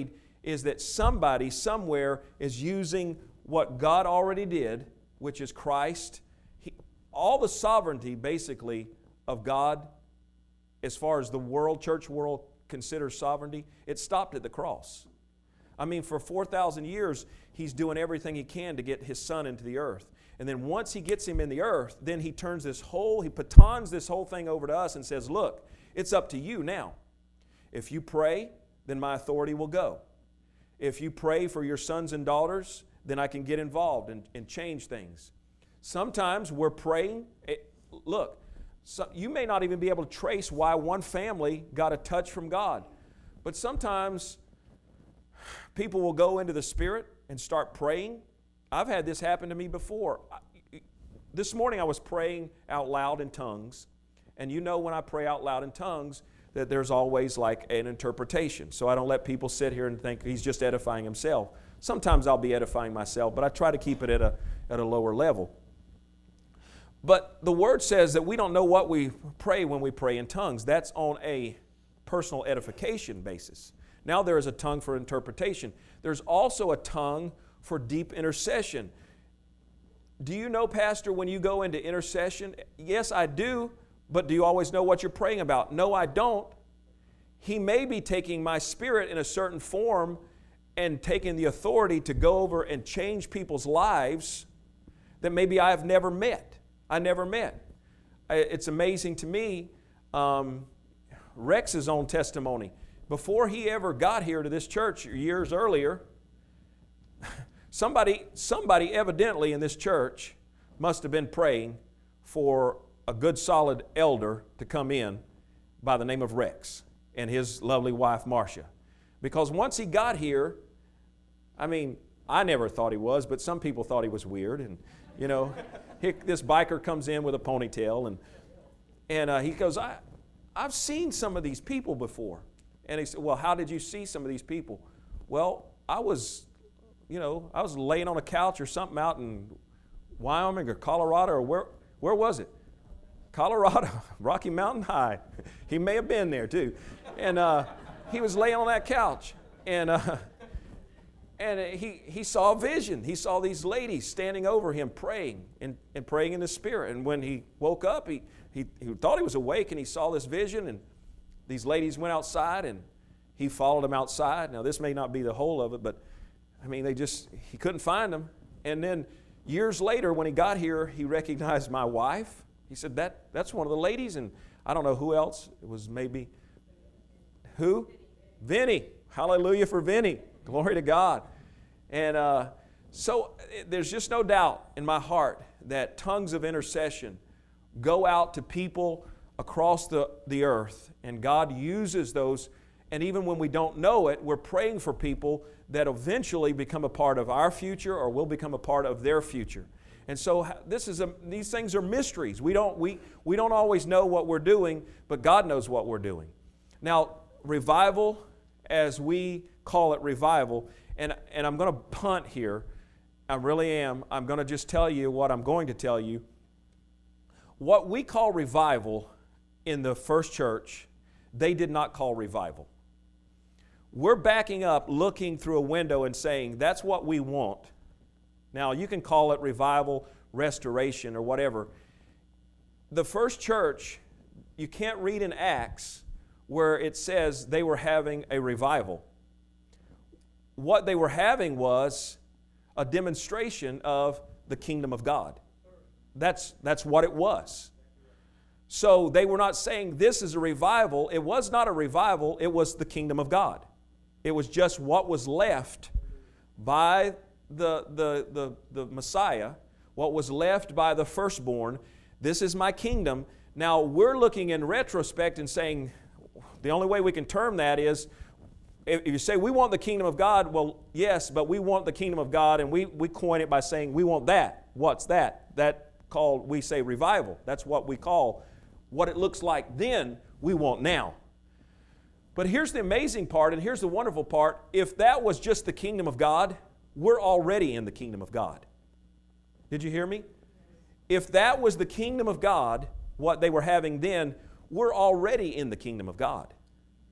is that somebody somewhere is using what God already did, which is Christ. He, all the sovereignty, basically, of God, as far as the world, church world considers sovereignty, it stopped at the cross. I mean, for four thousand years, He's doing everything He can to get His Son into the earth. And then once He gets Him in the earth, then He turns this whole, He batons this whole thing over to us and says, look, it's up to you now. If you pray, then my authority will go. If you pray for your sons and daughters, then I can get involved and, and change things. Sometimes we're praying. It, look, so you may not even be able to trace why one family got a touch from God. But sometimes people will go into the Spirit and start praying. I've had this happen to me before. This morning I was praying out loud in tongues. And you know when I pray out loud in tongues that there's always like an interpretation. So I don't let people sit here and think he's just edifying himself. Sometimes I'll be edifying myself, but I try to keep it at a, at a lower level. But the Word says that we don't know what we pray when we pray in tongues. That's on a personal edification basis. Now there is a tongue for interpretation. There's also a tongue for deep intercession. Do you know, Pastor, when you go into intercession? Yes, I do, but do you always know what you're praying about? No, I don't. He may be taking my spirit in a certain form and taking the authority to go over and change people's lives that maybe I have never met. I never met. It's amazing to me, um, Rex's own testimony. Before he ever got here to this church years earlier, somebody, somebody evidently in this church must have been praying for a good solid elder to come in by the name of Rex and his lovely wife Marcia. Because once he got here, I mean, I never thought he was, but some people thought he was weird. And, you know, he, this biker comes in with a ponytail and, and uh, he goes, I, I've seen some of these people before. And he said, well, how did you see some of these people? Well, I was, you know, I was laying on a couch or something out in Wyoming or Colorado or where, where was it? Colorado, Rocky Mountain High. He may have been there too. And uh, he was laying on that couch. And uh, and he, he saw a vision. He saw these ladies standing over him praying and, and praying in the Spirit. And when he woke up, he, he, he thought he was awake and he saw this vision. And these ladies went outside and he followed them outside. Now this may not be the whole of it, but I mean, they just, he couldn't find them. And then years later when he got here, he recognized my wife. He said, that that's one of the ladies, and I don't know who else. It was maybe, who? Vinny. Hallelujah for Vinny. Glory to God. And uh, so there's just no doubt in my heart that tongues of intercession go out to people across the, the earth, and God uses those. And even when we don't know it, we're praying for people that eventually become a part of our future or will become a part of their future. And so this is a, these things are mysteries. We don't, we, we don't always know what we're doing, but God knows what we're doing. Now, revival, as we call it revival, and, and I'm going to punt here. I really am. I'm going to just tell you what I'm going to tell you. What we call revival in the first church, they did not call revival. We're backing up, looking through a window and saying, that's what we want. Now, you can call it revival, restoration, or whatever. The first church, you can't read in Acts where it says they were having a revival. What they were having was a demonstration of the kingdom of God. That's, that's what it was. So they were not saying this is a revival. It was not a revival. It was the kingdom of God. It was just what was left by the, the, the, the Messiah, what was left by the firstborn. This is my kingdom. Now we're looking in retrospect and saying the only way we can term that is if you say we want the kingdom of God, well, yes, but we want the kingdom of God, and we, we coin it by saying we want that. What's that? That called, we say revival. That's what we call what it looks like then, we want now. But here's the amazing part, and here's the wonderful part. If that was just the kingdom of God, we're already in the kingdom of God. Did you hear me? If that was the kingdom of God, what they were having then, we're already in the kingdom of God.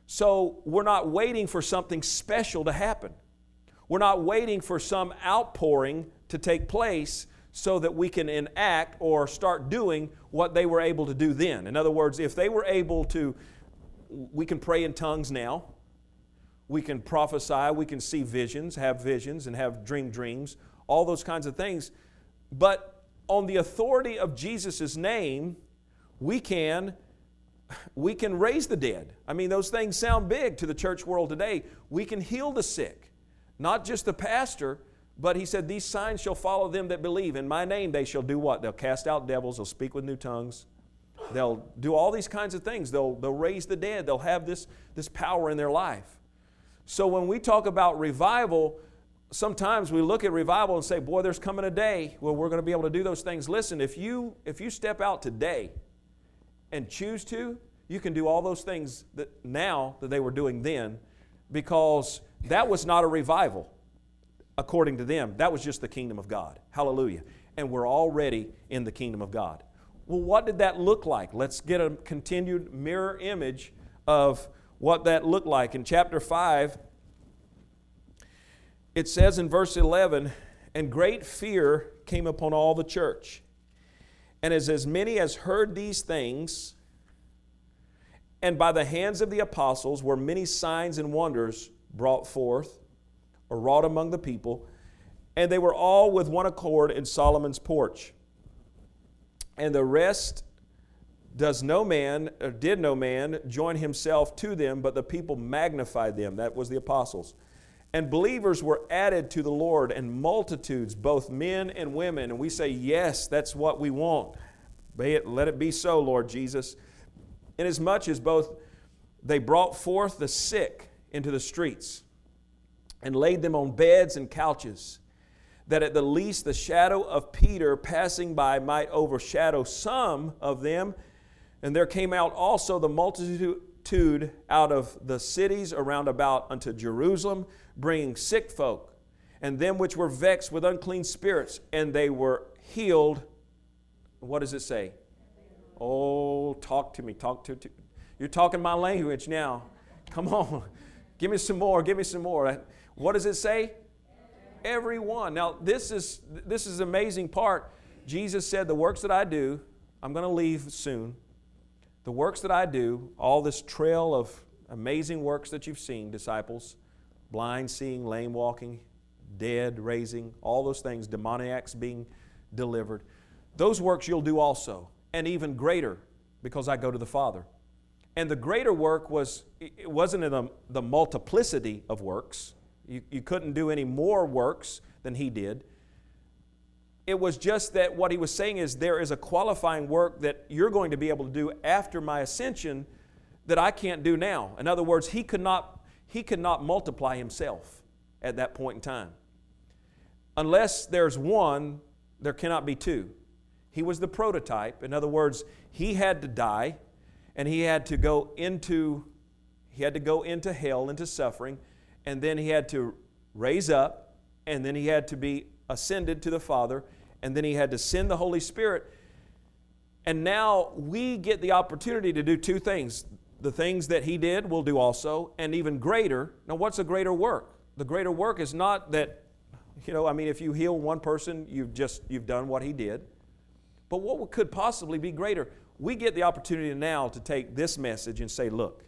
So we're not waiting for something special to happen. We're not waiting for some outpouring to take place so that we can enact or start doing what they were able to do then. In other words, if they were able to, we can pray in tongues now, we can prophesy, we can see visions, have visions, and have dream dreams, all those kinds of things. But on the authority of Jesus' name, we can, we can raise the dead. I mean, those things sound big to the church world today. We can heal the sick, not just the pastor, but he said, these signs shall follow them that believe. In my name they shall do what? They'll cast out devils, they'll speak with new tongues, they'll do all these kinds of things. They'll, they'll raise the dead, they'll have this, this power in their life. So when we talk about revival, sometimes we look at revival and say, boy, there's coming a day where we're going to be able to do those things. Listen, if you, if you step out today and choose to, you can do all those things that now that they were doing then, because that was not a revival. According to them, that was just the kingdom of God. Hallelujah. And we're already in the kingdom of God. Well, what did that look like? Let's get a continued mirror image of what that looked like. In chapter five, it says in verse eleven, and great fear came upon all the church. And as, as many as heard these things, and by the hands of the apostles were many signs and wonders brought forth, or wrought among the people, and they were all with one accord in Solomon's porch. And the rest does no man, or did no man, join himself to them, but the people magnified them. That was the apostles. And believers were added to the Lord, and multitudes, both men and women. And we say, yes, that's what we want. May it, let it be so, Lord Jesus. Inasmuch as both they brought forth the sick into the streets, and laid them on beds and couches, that at the least the shadow of Peter passing by might overshadow some of them. And there came out also the multitude out of the cities around about unto Jerusalem, bringing sick folk, and them which were vexed with unclean spirits, and they were healed. What does it say? Oh, talk to me. Talk to, to You're talking my language now. Come on. Give me some more. Give me some more. What does it say? Everyone. Now, this is this is the amazing part. Jesus said, the works that I do, I'm going to leave soon. The works that I do, all this trail of amazing works that you've seen, disciples, blind seeing, lame walking, dead raising, all those things, demoniacs being delivered, those works you'll do also, and even greater, because I go to the Father. And the greater work was, it wasn't in the, the multiplicity of works. You, you couldn't do any more works than He did. It was just that what He was saying is there is a qualifying work that you're going to be able to do after my ascension that I can't do now. In other words, He could not, he could not multiply Himself at that point in time. Unless there's one, there cannot be two. He was the prototype. In other words, He had to die, and He had to go into, He had to go into hell, into suffering, and then He had to raise up, and then He had to be ascended to the Father, and then He had to send the Holy Spirit. And now we get the opportunity to do two things. The things that He did, we'll do also, and even greater. Now, what's a greater work? The greater work is not that, you know, I mean, if you heal one person, you've just, you've done what He did. But what could possibly be greater? We get the opportunity now to take this message and say, look,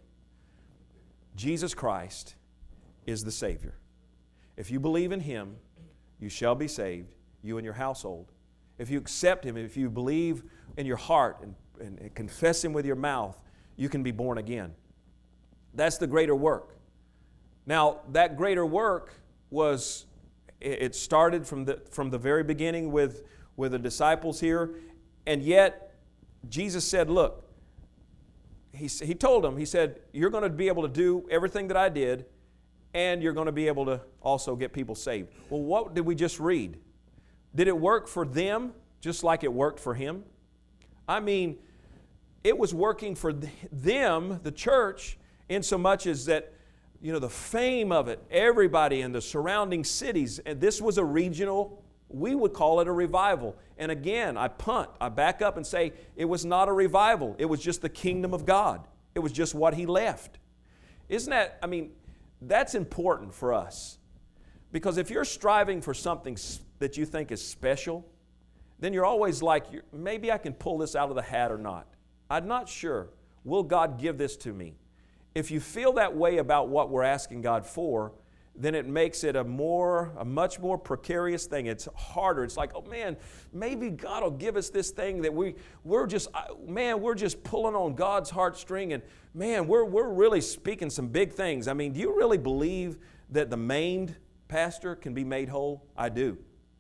Jesus Christ is the Savior. If you believe in Him, you shall be saved, you and your household. If you accept Him, if you believe in your heart and, and confess Him with your mouth, you can be born again. That's the greater work. Now, that greater work was, it started from the, from the very beginning with, with the disciples here, and yet Jesus said, look, he, he told them, He said, you're going to be able to do everything that I did, and you're going to be able to also get people saved. Well, what did we just read? Did it work for them just like it worked for Him? I mean, it was working for them, the church, in so much as that, you know, the fame of it, everybody in the surrounding cities, and this was a regional, we would call it a revival. And again, I punt, I back up and say it was not a revival. It was just the kingdom of God. It was just what He left. Isn't that, I mean, that's important for us. Because if you're striving for something that you think is special, then you're always like, maybe I can pull this out of the hat or not. I'm not sure. Will God give this to me? If you feel that way about what we're asking God for, then it makes it a more, a much more precarious thing. It's harder. It's like, oh man, maybe God will give us this thing that we, we're just, man, we're just pulling on God's heartstring, and man, we're, we're really speaking some big things. I mean, do you really believe that the maimed pastor can be made whole? I do.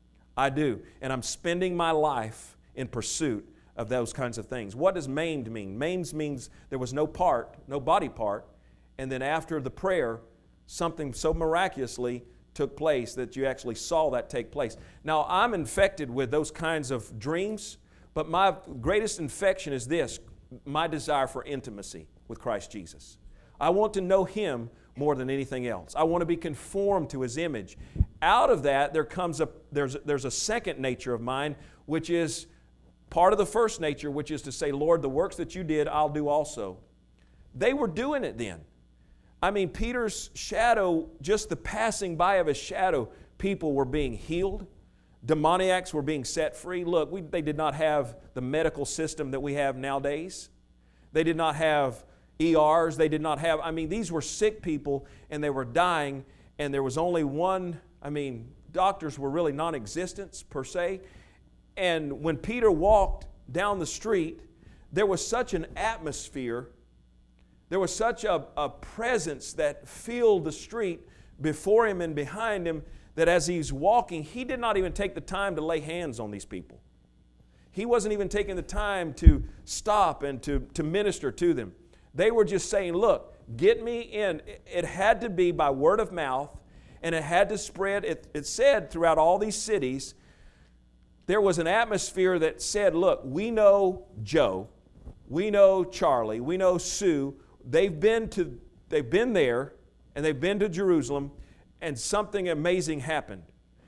I do. And I'm spending my life in pursuit of those kinds of things. What does maimed mean? Maimed means there was no part, no body part, and then after the prayer, something so miraculously took place that you actually saw that take place. Now, I'm infected with those kinds of dreams, but my greatest infection is this, my desire for intimacy with Christ Jesus. I want to know Him more than anything else. I want to be conformed to His image. Out of that, there comes a, there's, there's a second nature of mine, which is part of the first nature, which is to say, Lord, the works that You did, I'll do also. They were doing it then. I mean, Peter's shadow, just the passing by of his shadow, people were being healed. Demoniacs were being set free. Look, we, they did not have the medical system that we have nowadays. They did not have E Rs. They did not have, I mean, these were sick people and they were dying, and there was only one, I mean, doctors were really non-existent per se. And when Peter walked down the street, there was such an atmosphere. There was such a, a presence that filled the street before him and behind him that as he's walking, he did not even take the time to lay hands on these people. He wasn't even taking the time to stop and to, to minister to them. They were just saying, look, get me in. It had to be by word of mouth, and it had to spread. It, it said throughout all these cities, there was an atmosphere that said, look, we know Joe, we know Charlie, we know Sue. They've been to, they've been there, and they've been to Jerusalem, and something amazing happened.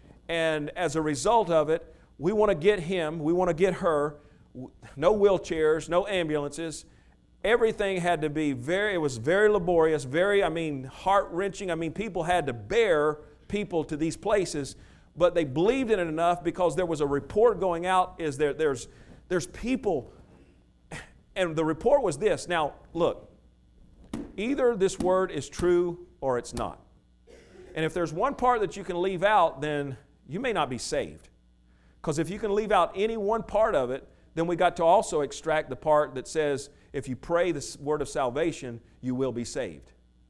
And as a result of it, we want to get him, we want to get her. No wheelchairs, no ambulances. Everything had to be very, it was very laborious, very, I mean, heart-wrenching. I mean, people had to bear people to these places, but they believed in it enough because there was a report going out, is there, there's, there's people, and the report was this. Now, look, either this word is true or it's not. And if there's one part that you can leave out, then you may not be saved. Because if you can leave out any one part of it, then we got to also extract the part that says, if you pray the word of salvation, you will be saved.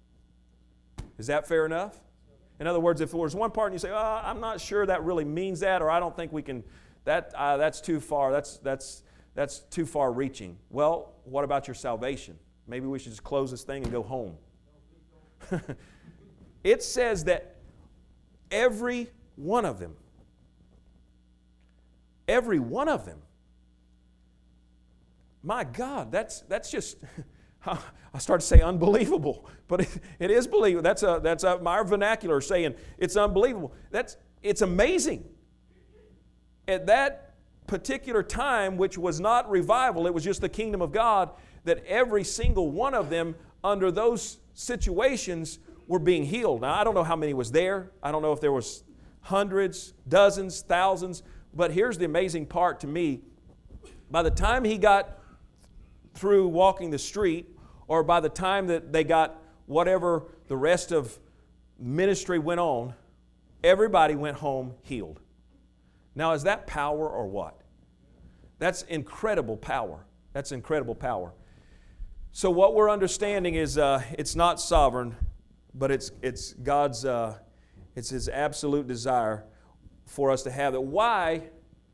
Is that fair enough? In other words, if there was one part and you say, oh, I'm not sure that really means that, or I don't think we can, that uh, that's too far, that's, that's, that's too far reaching. Well, what about your salvation? Maybe we should just close this thing and go home. It says that every one of them, every one of them, my God, that's that's just, I started to say unbelievable, but it, it is believable. That's a that's a, my vernacular saying it's unbelievable. That's it's amazing. At that particular time, which was not revival, it was just the kingdom of God, that every single one of them under those situations were being healed. Now, I don't know how many was there. I don't know if there was hundreds, dozens, thousands, but here's the amazing part to me. By the time he got through walking the street, or by the time that they got whatever the rest of ministry went on, everybody went home healed. Now, is that power or what? That's incredible power. That's incredible power. So what we're understanding is uh, it's not sovereign, but it's it's God's, uh, it's His absolute desire for us to have it. Why?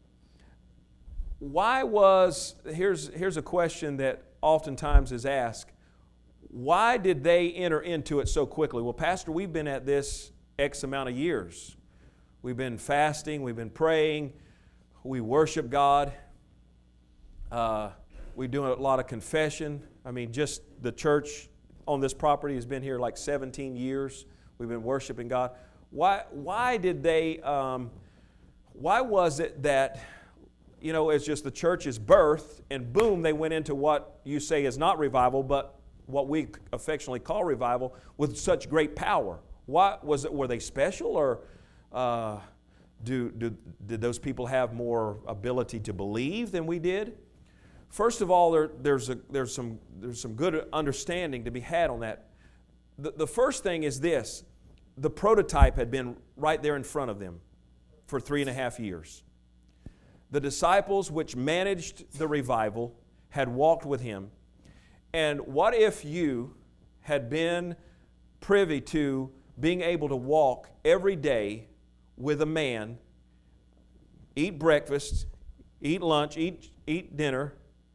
Why was, here's, here's a question that oftentimes is asked, why did they enter into it so quickly? Well, Pastor, we've been at this X amount of years. We've been fasting, we've been praying, we worship God, uh, we're doing a lot of confession. I mean, just the church on this property has been here like seventeen years. We've been worshiping God. Why, why did they, um, why was it that, you know, it's just the church's birth, and boom, they went into what you say is not revival, but what we affectionately call revival, with such great power? Why was it? Were they special, or uh, do, do did those people have more ability to believe than we did? First of all, there, there's a, there's some there's some good understanding to be had on that. The, the first thing is this: the prototype had been right there in front of them for three and a half years. The disciples which managed the revival had walked with Him. And what if you had been privy to being able to walk every day with a man, eat breakfast, eat lunch, eat, eat dinner,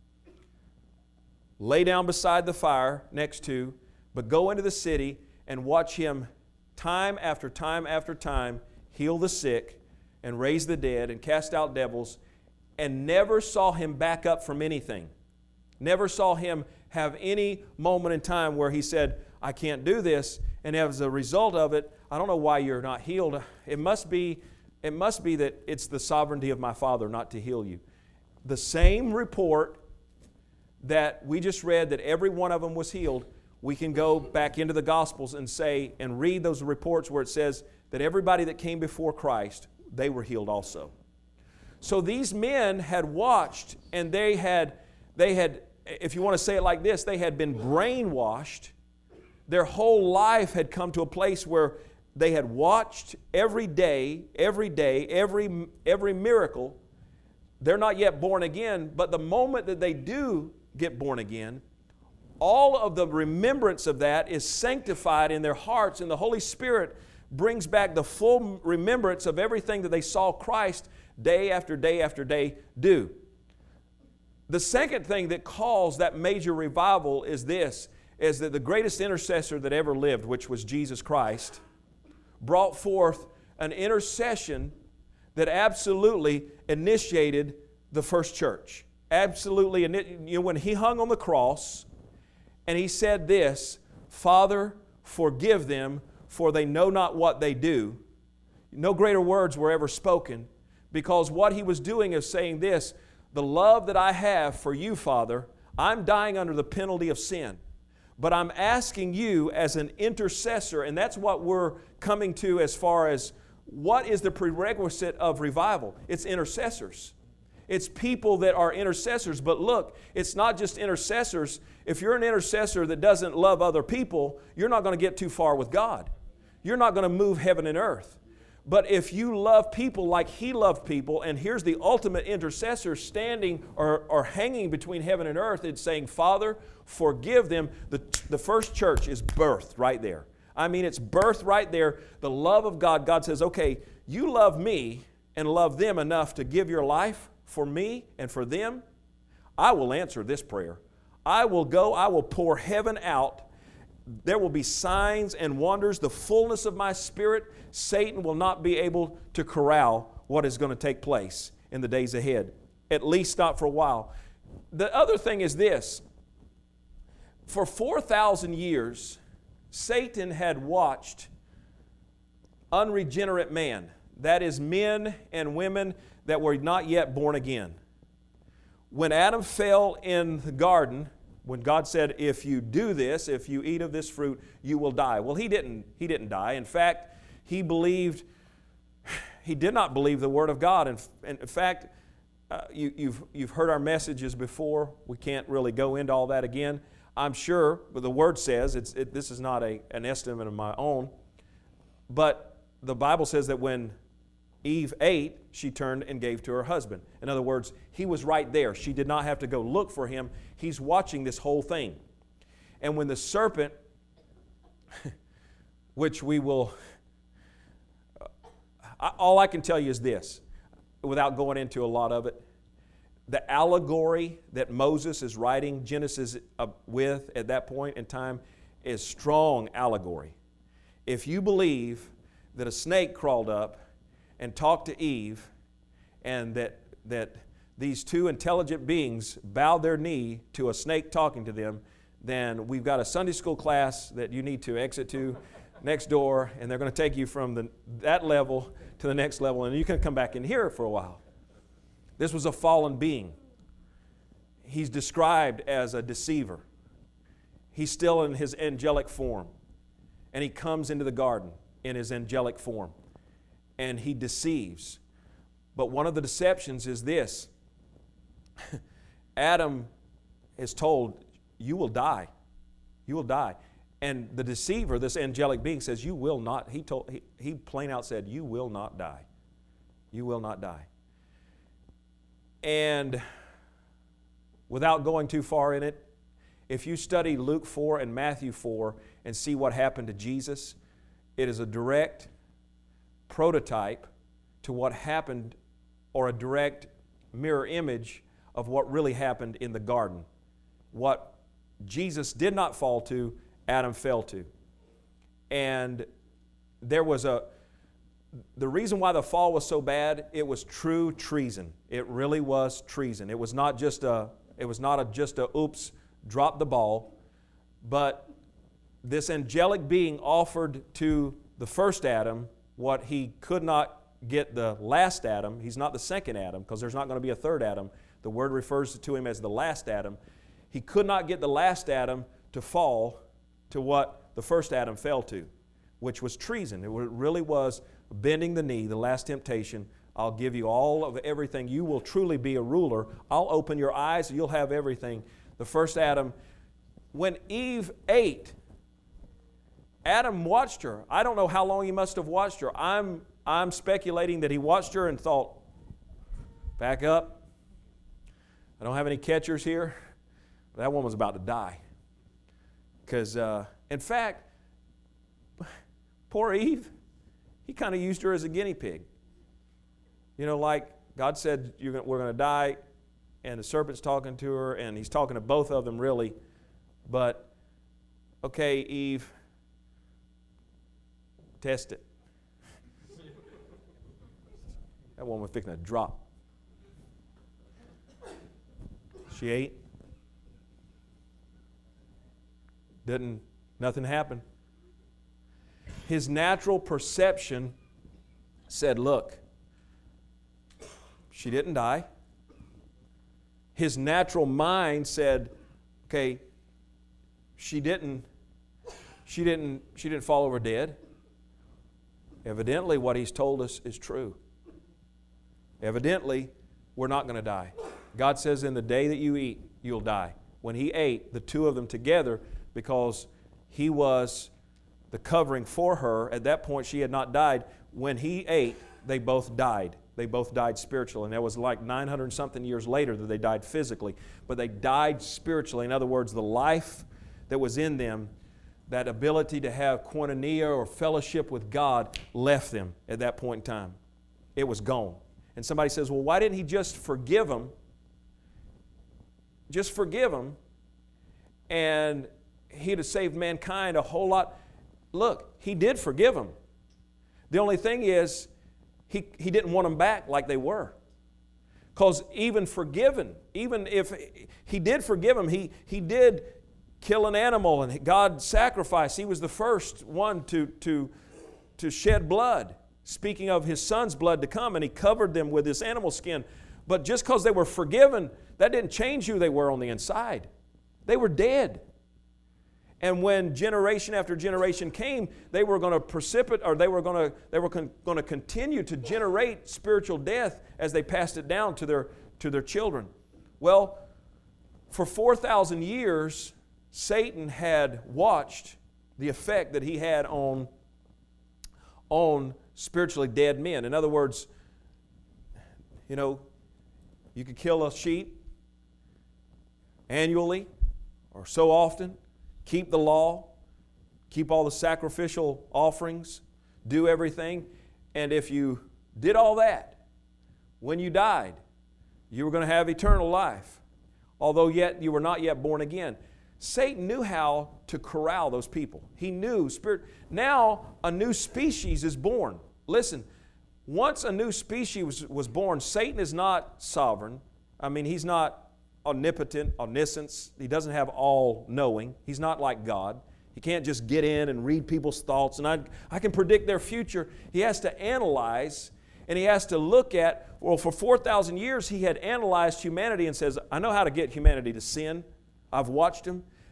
lay down beside the fire next to, but go into the city and watch him time after time after time heal the sick and raise the dead and cast out devils, and never saw him back up from anything. Never saw him have any moment in time where he said, I can't do this, and as a result of it, I don't know why you're not healed. It must be, it must be that it's the sovereignty of my Father not to heal you. The same report that we just read, that every one of them was healed, we can go back into the Gospels and say, and read those reports where it says that everybody that came before Christ, they were healed also. So these men had watched, and they had, they had, if you want to say it like this, they had been brainwashed. Their whole life had come to a place where they had watched every day, every day, every, every miracle. They're not yet born again, but the moment that they do get born again, all of the remembrance of that is sanctified in their hearts, and the Holy Spirit brings back the full remembrance of everything that they saw Christ day after day after day do. The second thing that caused that major revival is this, is that the greatest intercessor that ever lived, which was Jesus Christ, brought forth an intercession that absolutely initiated the first church. Absolutely, you know, when He hung on the cross and He said this, Father, forgive them, for they know not what they do. No greater words were ever spoken, because what He was doing is saying this, the love that I have for you, Father, I'm dying under the penalty of sin. But I'm asking you as an intercessor, and that's what we're coming to as far as what is the prerequisite of revival? It's intercessors. It's people that are intercessors. But look, it's not just intercessors. If you're an intercessor that doesn't love other people, you're not going to get too far with God. You're not going to move heaven and earth. But if you love people like He loved people, and here's the ultimate intercessor standing or, or hanging between heaven and earth, it's saying, Father, forgive them. The, the first church is birthed right there. I mean, it's birthed right there. The love of God. God says, okay, you love me and love them enough to give your life for me and for them. I will answer this prayer. I will go, I will pour heaven out. There will be signs and wonders, the fullness of my Spirit. Satan will not be able to corral what is going to take place in the days ahead, at least not for a while. The other thing is this. For four thousand years, Satan had watched unregenerate man, that is, men and women that were not yet born again. When Adam fell in the garden, when God said, if you do this, if you eat of this fruit, you will die. Well, he didn't, he didn't die. In fact, he believed, he did not believe the Word of God. And in, in fact, uh, you, you've, you've heard our messages before. We can't really go into all that again. I'm sure, but the Word says, it's, it, this is not a, an estimate of my own, but the Bible says that when Eve ate, she turned and gave to her husband. In other words, he was right there. She did not have to go look for him. He's watching this whole thing. And when the serpent, which we will, uh, all I can tell you is this, without going into a lot of it, the allegory that Moses is writing Genesis uh, with at that point in time is strong allegory. If you believe that a snake crawled up and talked to Eve, and that, that these two intelligent beings bowed their knee to a snake talking to them, then we've got a Sunday school class that you need to exit to next door, and they're going to take you from the, that level to the next level, and you can come back in here for a while. This was a fallen being. He's described as a deceiver. he's still in his angelic form. And he comes into the garden in his angelic form. And he deceives. But one of the deceptions is this. Adam is told, you will die. You will die. And the deceiver, this angelic being, says, you will not. He told he, he plain out said, you will not die. You will not die. And without going too far in it, if you study Luke four and Matthew four and see what happened to Jesus, it is a direct prototype to what happened, or a direct mirror image of what really happened in the garden. What Jesus did not fall to, Adam fell to. And there was a, the reason why the fall was so bad, it was true treason. It really was treason. It was not just a, it was not a, just a oops, drop the ball, but this angelic being offered to the first Adam what he could not get the last Adam. He's not the second Adam, because there's not going to be a third Adam. The Word refers to him as the last Adam. He could not get the last Adam to fall to what the first Adam fell to, which was treason. It really was bending the knee, the last temptation. I'll give you all of everything. You will truly be a ruler. I'll open your eyes, you'll have everything. The first Adam, when Eve ate, Adam watched her. I don't know how long he must have watched her. I'm, I'm speculating that he watched her and thought, back up. I don't have any catchers here. That one was about to die. Because, uh, in fact, poor Eve, he kind of used her as a guinea pig. You know, like God said, You're gonna, we're going to die, and the serpent's talking to her, and he's talking to both of them, really. But, okay, Eve, test it. That one was fixing to drop. She ate. Didn't, nothing happened. His natural perception said, look, she didn't die. His natural mind said, okay, she didn't, she didn't, she didn't fall over dead. Evidently, what he's told us is true. Evidently, we're not going to die. God says in the day that you eat, you'll die. When he ate, the two of them together, because he was the covering for her, at that point she had not died. When he ate, they both died. They both died spiritually. And that was like nine hundred something years later that they died physically. But they died spiritually. In other words, the life that was in them, that ability to have koinonia or fellowship with God, left them at that point in time. It was gone. And somebody says, well, why didn't he just forgive them? Just forgive them, and he'd have saved mankind a whole lot. Look, he did forgive them. The only thing is, he, he didn't want them back like they were. Because even forgiven, even if he did forgive them, he, he did kill an animal, and God sacrificed. He was the first one to, to, to shed blood, speaking of his son's blood to come, and he covered them with this animal skin. But just because they were forgiven, that didn't change who they were on the inside. They were dead. And when generation after generation came, they were going to precipitate, or they were going to they were con- going to continue to generate spiritual death as they passed it down to their to their children. Well, for four thousand years, Satan had watched the effect that he had on on spiritually dead men. In other words, you know, you could kill a sheep annually or so often, keep the law, keep all the sacrificial offerings, do everything, and if you did all that, when you died, you were going to have eternal life, although yet you were not yet born again. Satan knew how to corral those people. He knew spirit. Now a new species is born. Listen, once a new species was, was born, Satan is not sovereign. I mean, he's not omnipotent, omniscience. He doesn't have all knowing. He's not like God. He can't just get in and read people's thoughts and I, I can predict their future. He has to analyze, and he has to look at, well, for four thousand years he had analyzed humanity and says, I know how to get humanity to sin. I've watched him.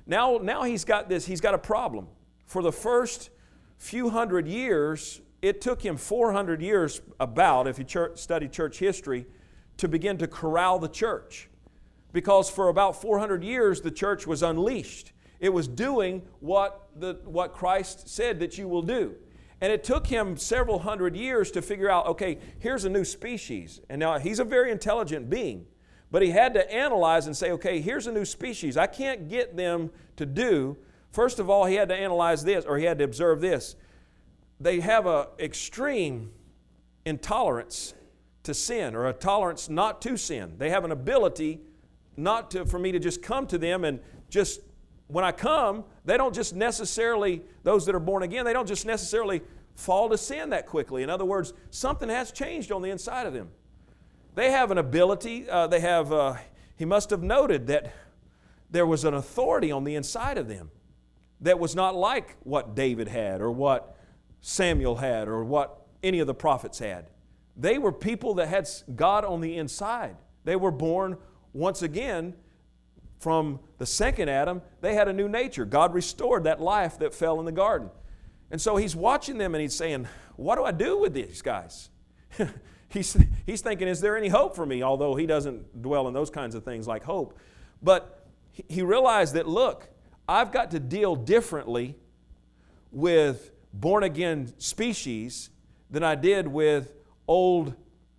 Now, now he's got this, he's got a problem. For the first few hundred years, it took him four hundred years about, if you church, study church history, to begin to corral the church. Because for about four hundred years, the church was unleashed. It was doing what, the, what Christ said that you will do. And it took him several hundred years to figure out, okay, here's a new species. And now he's a very intelligent being. But he had to analyze and say, okay, here's a new species. I can't get them to do. First of all, he had to analyze this, or he had to observe this. They have an extreme intolerance to sin, or a tolerance not to sin. They have an ability not to, for me to just come to them and just, when I come, they don't just necessarily, those that are born again, they don't just necessarily fall to sin that quickly. In other words, something has changed on the inside of them. They have an ability, uh, they have, uh, he must have noted that there was an authority on the inside of them that was not like what David had, or what Samuel had, or what any of the prophets had. They were people that had God on the inside. They were born once again from the second Adam. They had a new nature. God restored that life that fell in the garden. And so he's watching them and he's saying, what do I do with these guys? he's, he's thinking, is there any hope for me? Although he doesn't dwell in those kinds of things like hope. But he realized that, look, I've got to deal differently with born-again species than I did with old,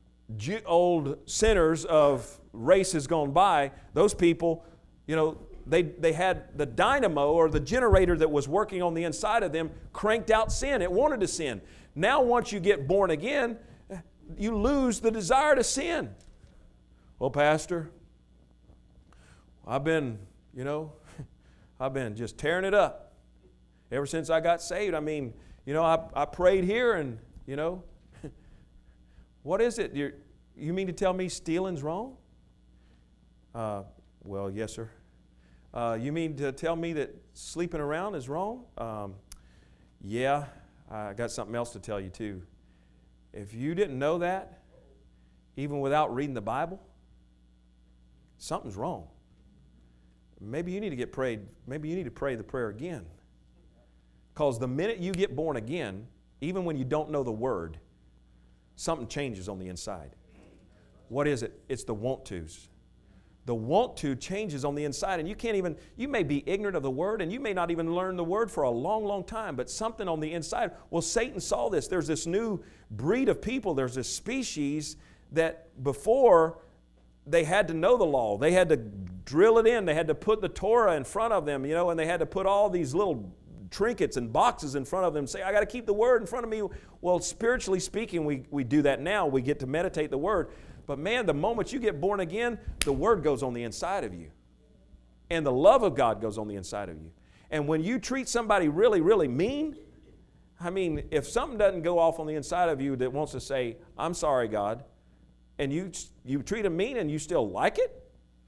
old sinners of races gone by. Those people, you know, they, they had the dynamo or the generator that was working on the inside of them cranked out sin. It wanted to sin. Now once you get born again, you lose the desire to sin. Well, Pastor, I've been, you know, I've been just tearing it up ever since I got saved. I mean, you know, I, I prayed here and, you know, what is it? You're, you mean to tell me stealing's wrong? Uh, well, yes, sir. Uh, you mean to tell me that sleeping around is wrong? Um, yeah, I got something else to tell you too. If you didn't know that, even without reading the Bible, something's wrong. Maybe you need to get prayed. Maybe you need to pray the prayer again. Because the minute you get born again, even when you don't know the Word, something changes on the inside. What is it? It's the want tos. The want to changes on the inside, and you can't even, you may be ignorant of the Word, and you may not even learn the Word for a long, long time, but something on the inside. Well, Satan saw this. There's this new breed of people. There's this species that before they had to know the law. They had to drill it in. They had to put the Torah in front of them, you know, and they had to put all these little trinkets and boxes in front of them, say, I got to keep the Word in front of me. Well, spiritually speaking, we, we do that now. We get to meditate the Word. But man, the moment you get born again, the Word goes on the inside of you. And the love of God goes on the inside of you. And when you treat somebody really, really mean, I mean, if something doesn't go off on the inside of you that wants to say, I'm sorry, God, and you, you treat them mean and you still like it,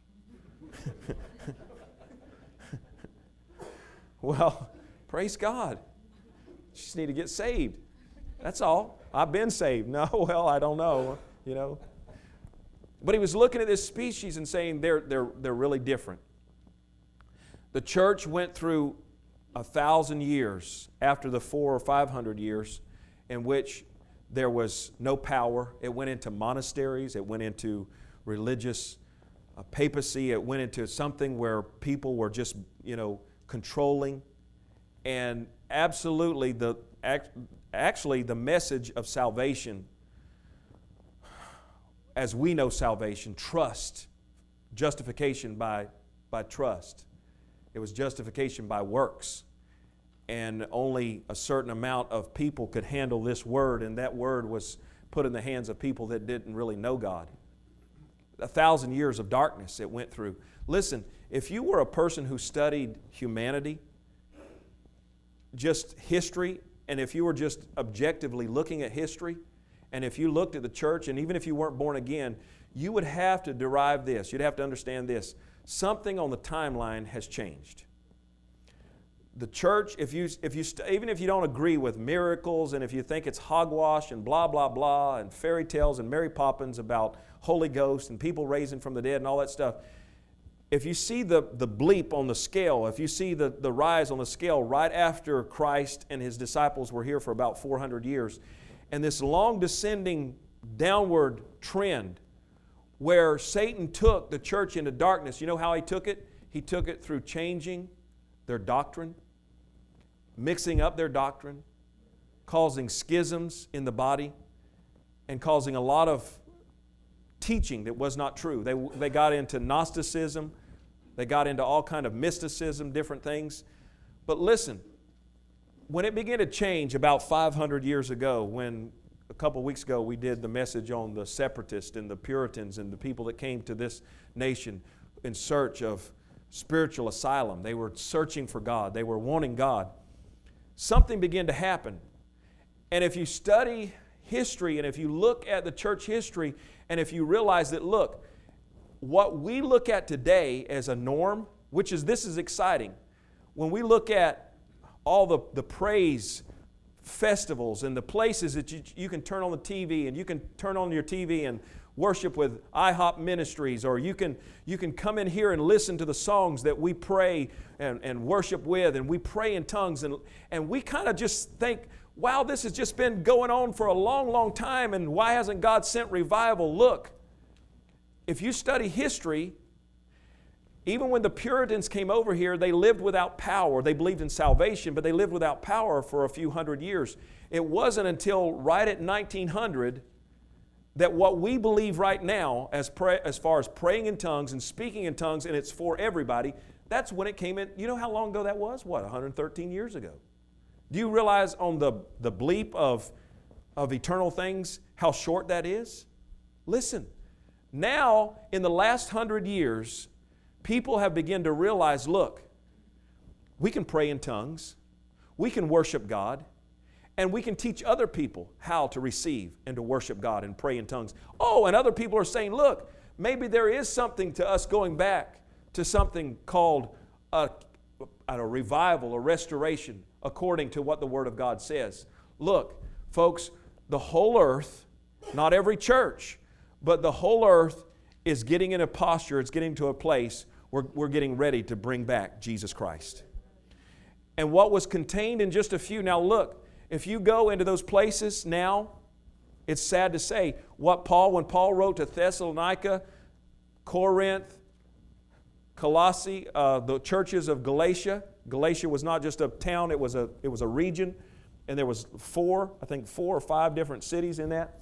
well, praise God. You just need to get saved. That's all. I've been saved. No, well, I don't know, you know. But he was looking at this species and saying they're, they're, they're really different. The church went through a thousand years after the four or five hundred years in which there was no power. It went into monasteries. It went into religious uh, papacy. It went into something where people were just, you know, controlling. And absolutely, the actually the message of salvation, as we know salvation, trust, justification by, by trust. It was justification by works. And only a certain amount of people could handle this word, and that word was put in the hands of people that didn't really know God. A thousand years of darkness it went through. Listen, if you were a person who studied humanity, just history, and if you were just objectively looking at history, and if you looked at the church, and even if you weren't born again, you would have to derive this. You'd have to understand this. Something on the timeline has changed. The church, if you, if you st- even if you don't agree with miracles, and if you think it's hogwash and blah, blah, blah, and fairy tales and Mary Poppins about Holy Ghost and people raising from the dead and all that stuff, if you see the, the bleep on the scale, if you see the, the rise on the scale right after Christ and His disciples were here for about four hundred years, and this long descending downward trend where Satan took the church into darkness, you know how he took it? He took it through changing their doctrine, mixing up their doctrine, causing schisms in the body, and causing a lot of teaching that was not true. They, they got into Gnosticism. They got into all kind of mysticism, different things. But listen, when it began to change about five hundred years ago, when a couple of weeks ago we did the message on the separatists and the Puritans and the people that came to this nation in search of spiritual asylum. They were searching for God. They were wanting God. Something began to happen. And if you study history and if you look at the church history and if you realize that, look, what we look at today as a norm, which is, this is exciting. When we look at all the, the praise festivals and the places that you, you can turn on the T V and you can turn on your T V and worship with I HOP Ministries, or you can, you can come in here and listen to the songs that we pray and, and worship with, and we pray in tongues, and, and we kind of just think, wow, this has just been going on for a long, long time, and why hasn't God sent revival? Look, if you study history, even when the Puritans came over here, they lived without power. They believed in salvation, but they lived without power for a few hundred years. It wasn't until right at nineteen hundred that what we believe right now as, pray, as far as praying in tongues and speaking in tongues, and it's for everybody, that's when it came in. You know how long ago that was? What, one hundred thirteen years ago? Do you realize on the, the bleep of, of eternal things how short that is? Listen, now in the last hundred years, people have begun to realize, look, we can pray in tongues, we can worship God, and we can teach other people how to receive and to worship God and pray in tongues. Oh, and other people are saying, look, maybe there is something to us going back to something called a, a revival, a restoration, according to what the Word of God says. Look, folks, the whole earth, not every church, but the whole earth is getting in a posture, it's getting to a place where we're getting ready to bring back Jesus Christ. And what was contained in just a few, now look, if you go into those places now, it's sad to say, what Paul, when Paul wrote to Thessalonica, Corinth, Colossae, uh, the churches of Galatia, Galatia was not just a town, it was a, it was a region, and there was four, I think four or five different cities in that.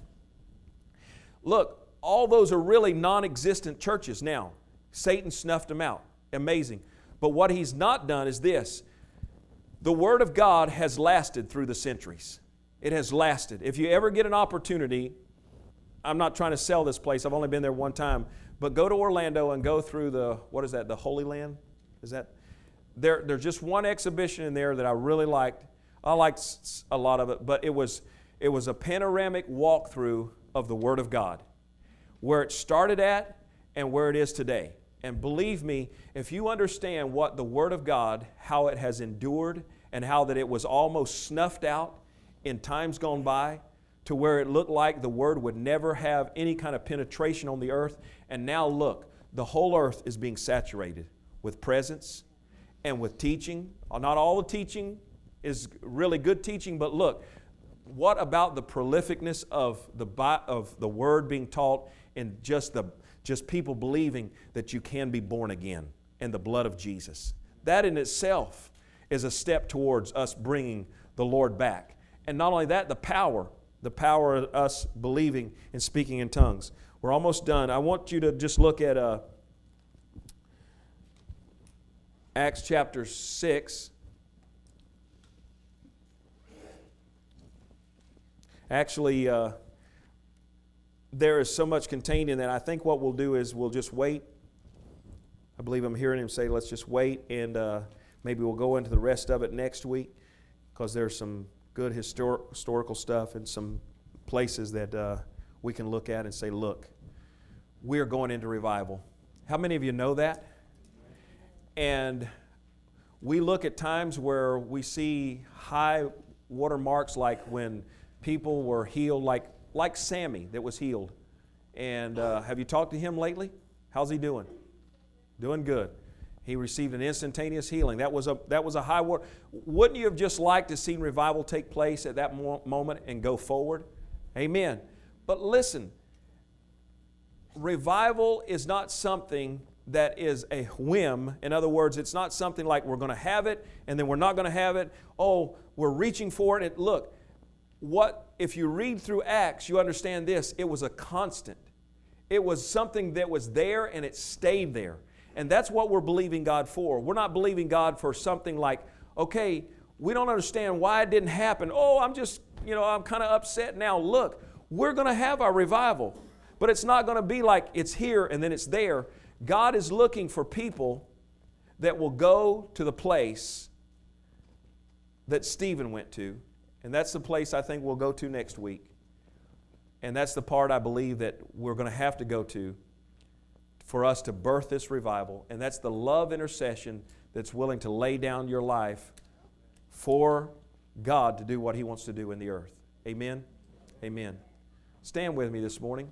Look, all those are really non-existent churches now. Satan snuffed them out. Amazing. But what he's not done is this. The Word of God has lasted through the centuries. It has lasted. If you ever get an opportunity, I'm not trying to sell this place, I've only been there one time, but go to Orlando and go through the, what is that, the Holy Land? Is that? There, there's just one exhibition in there that I really liked. I liked a lot of it, but it was, it was a panoramic walkthrough of the Word of God, where it started at and where it is today. And believe me, if you understand what the Word of God, how it has endured and how that it was almost snuffed out in times gone by to where it looked like the Word would never have any kind of penetration on the earth. And now look, the whole earth is being saturated with presence and with teaching. Not all the teaching is really good teaching, but look, what about the prolificness of the, of the Word being taught and just the just people believing that you can be born again in the blood of Jesus? That in itself is a step towards us bringing the Lord back. And not only that, the power, the power of us believing and speaking in tongues. We're almost done. I want you to just look at uh, Acts chapter six. Actually, uh, there is so much contained in that. I think what we'll do is we'll just wait. I believe I'm hearing him say, let's just wait, and uh, maybe we'll go into the rest of it next week, because there's some good histor- historical stuff and some places that uh, we can look at and say, look, we're going into revival. How many of you know that? And we look at times where we see high watermarks, like when people were healed, like like Sammy that was healed. And uh, have you talked to him lately? How's he doing? Doing good. He received an instantaneous healing. That was a, that was a high word. Wouldn't you have just liked to see revival take place at that mo- moment and go forward? Amen. But listen, revival is not something that is a whim. In other words, it's not something like we're going to have it and then we're not going to have it. Oh, we're reaching for it. And look, what if you read through Acts, you understand this. It was a constant. It was something that was there and it stayed there. And that's what we're believing God for. We're not believing God for something like, okay, we don't understand why it didn't happen. Oh, I'm just, you know, I'm kind of upset now. Look, we're going to have our revival. But it's not going to be like it's here and then it's there. God is looking for people that will go to the place that Stephen went to. And that's the place I think we'll go to next week. And that's the part I believe that we're going to have to go to for us to birth this revival. And that's the love intercession that's willing to lay down your life for God to do what He wants to do in the earth. Amen? Amen. Stand with me this morning.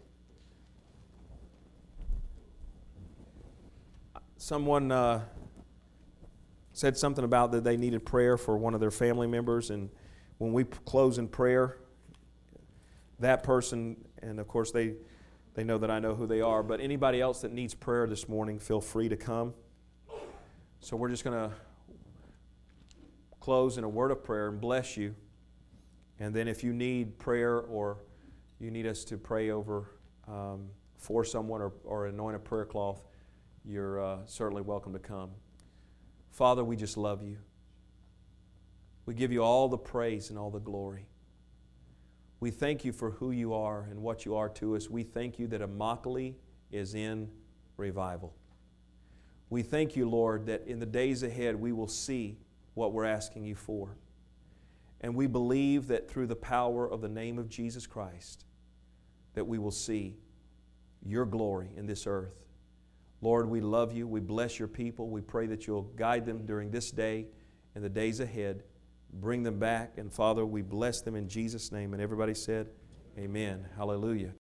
Someone uh, said something about that they needed prayer for one of their family members, and when we close in prayer, that person, and of course they, they know that I know who they are, but anybody else that needs prayer this morning, feel free to come. So we're just going to close in a word of prayer and bless you. And then if you need prayer or you need us to pray over um, for someone or, or anoint a prayer cloth, you're uh, certainly welcome to come. Father, we just love you. We give you all the praise and all the glory. We thank you for who you are and what you are to us. We thank you that Immokalee is in revival. We thank you, Lord, that in the days ahead we will see what we're asking you for. And we believe that through the power of the name of Jesus Christ, that we will see your glory in this earth. Lord, we love you. We bless your people. We pray that you'll guide them during this day and the days ahead. Bring them back. And Father, we bless them in Jesus' name. And everybody said, amen. Hallelujah.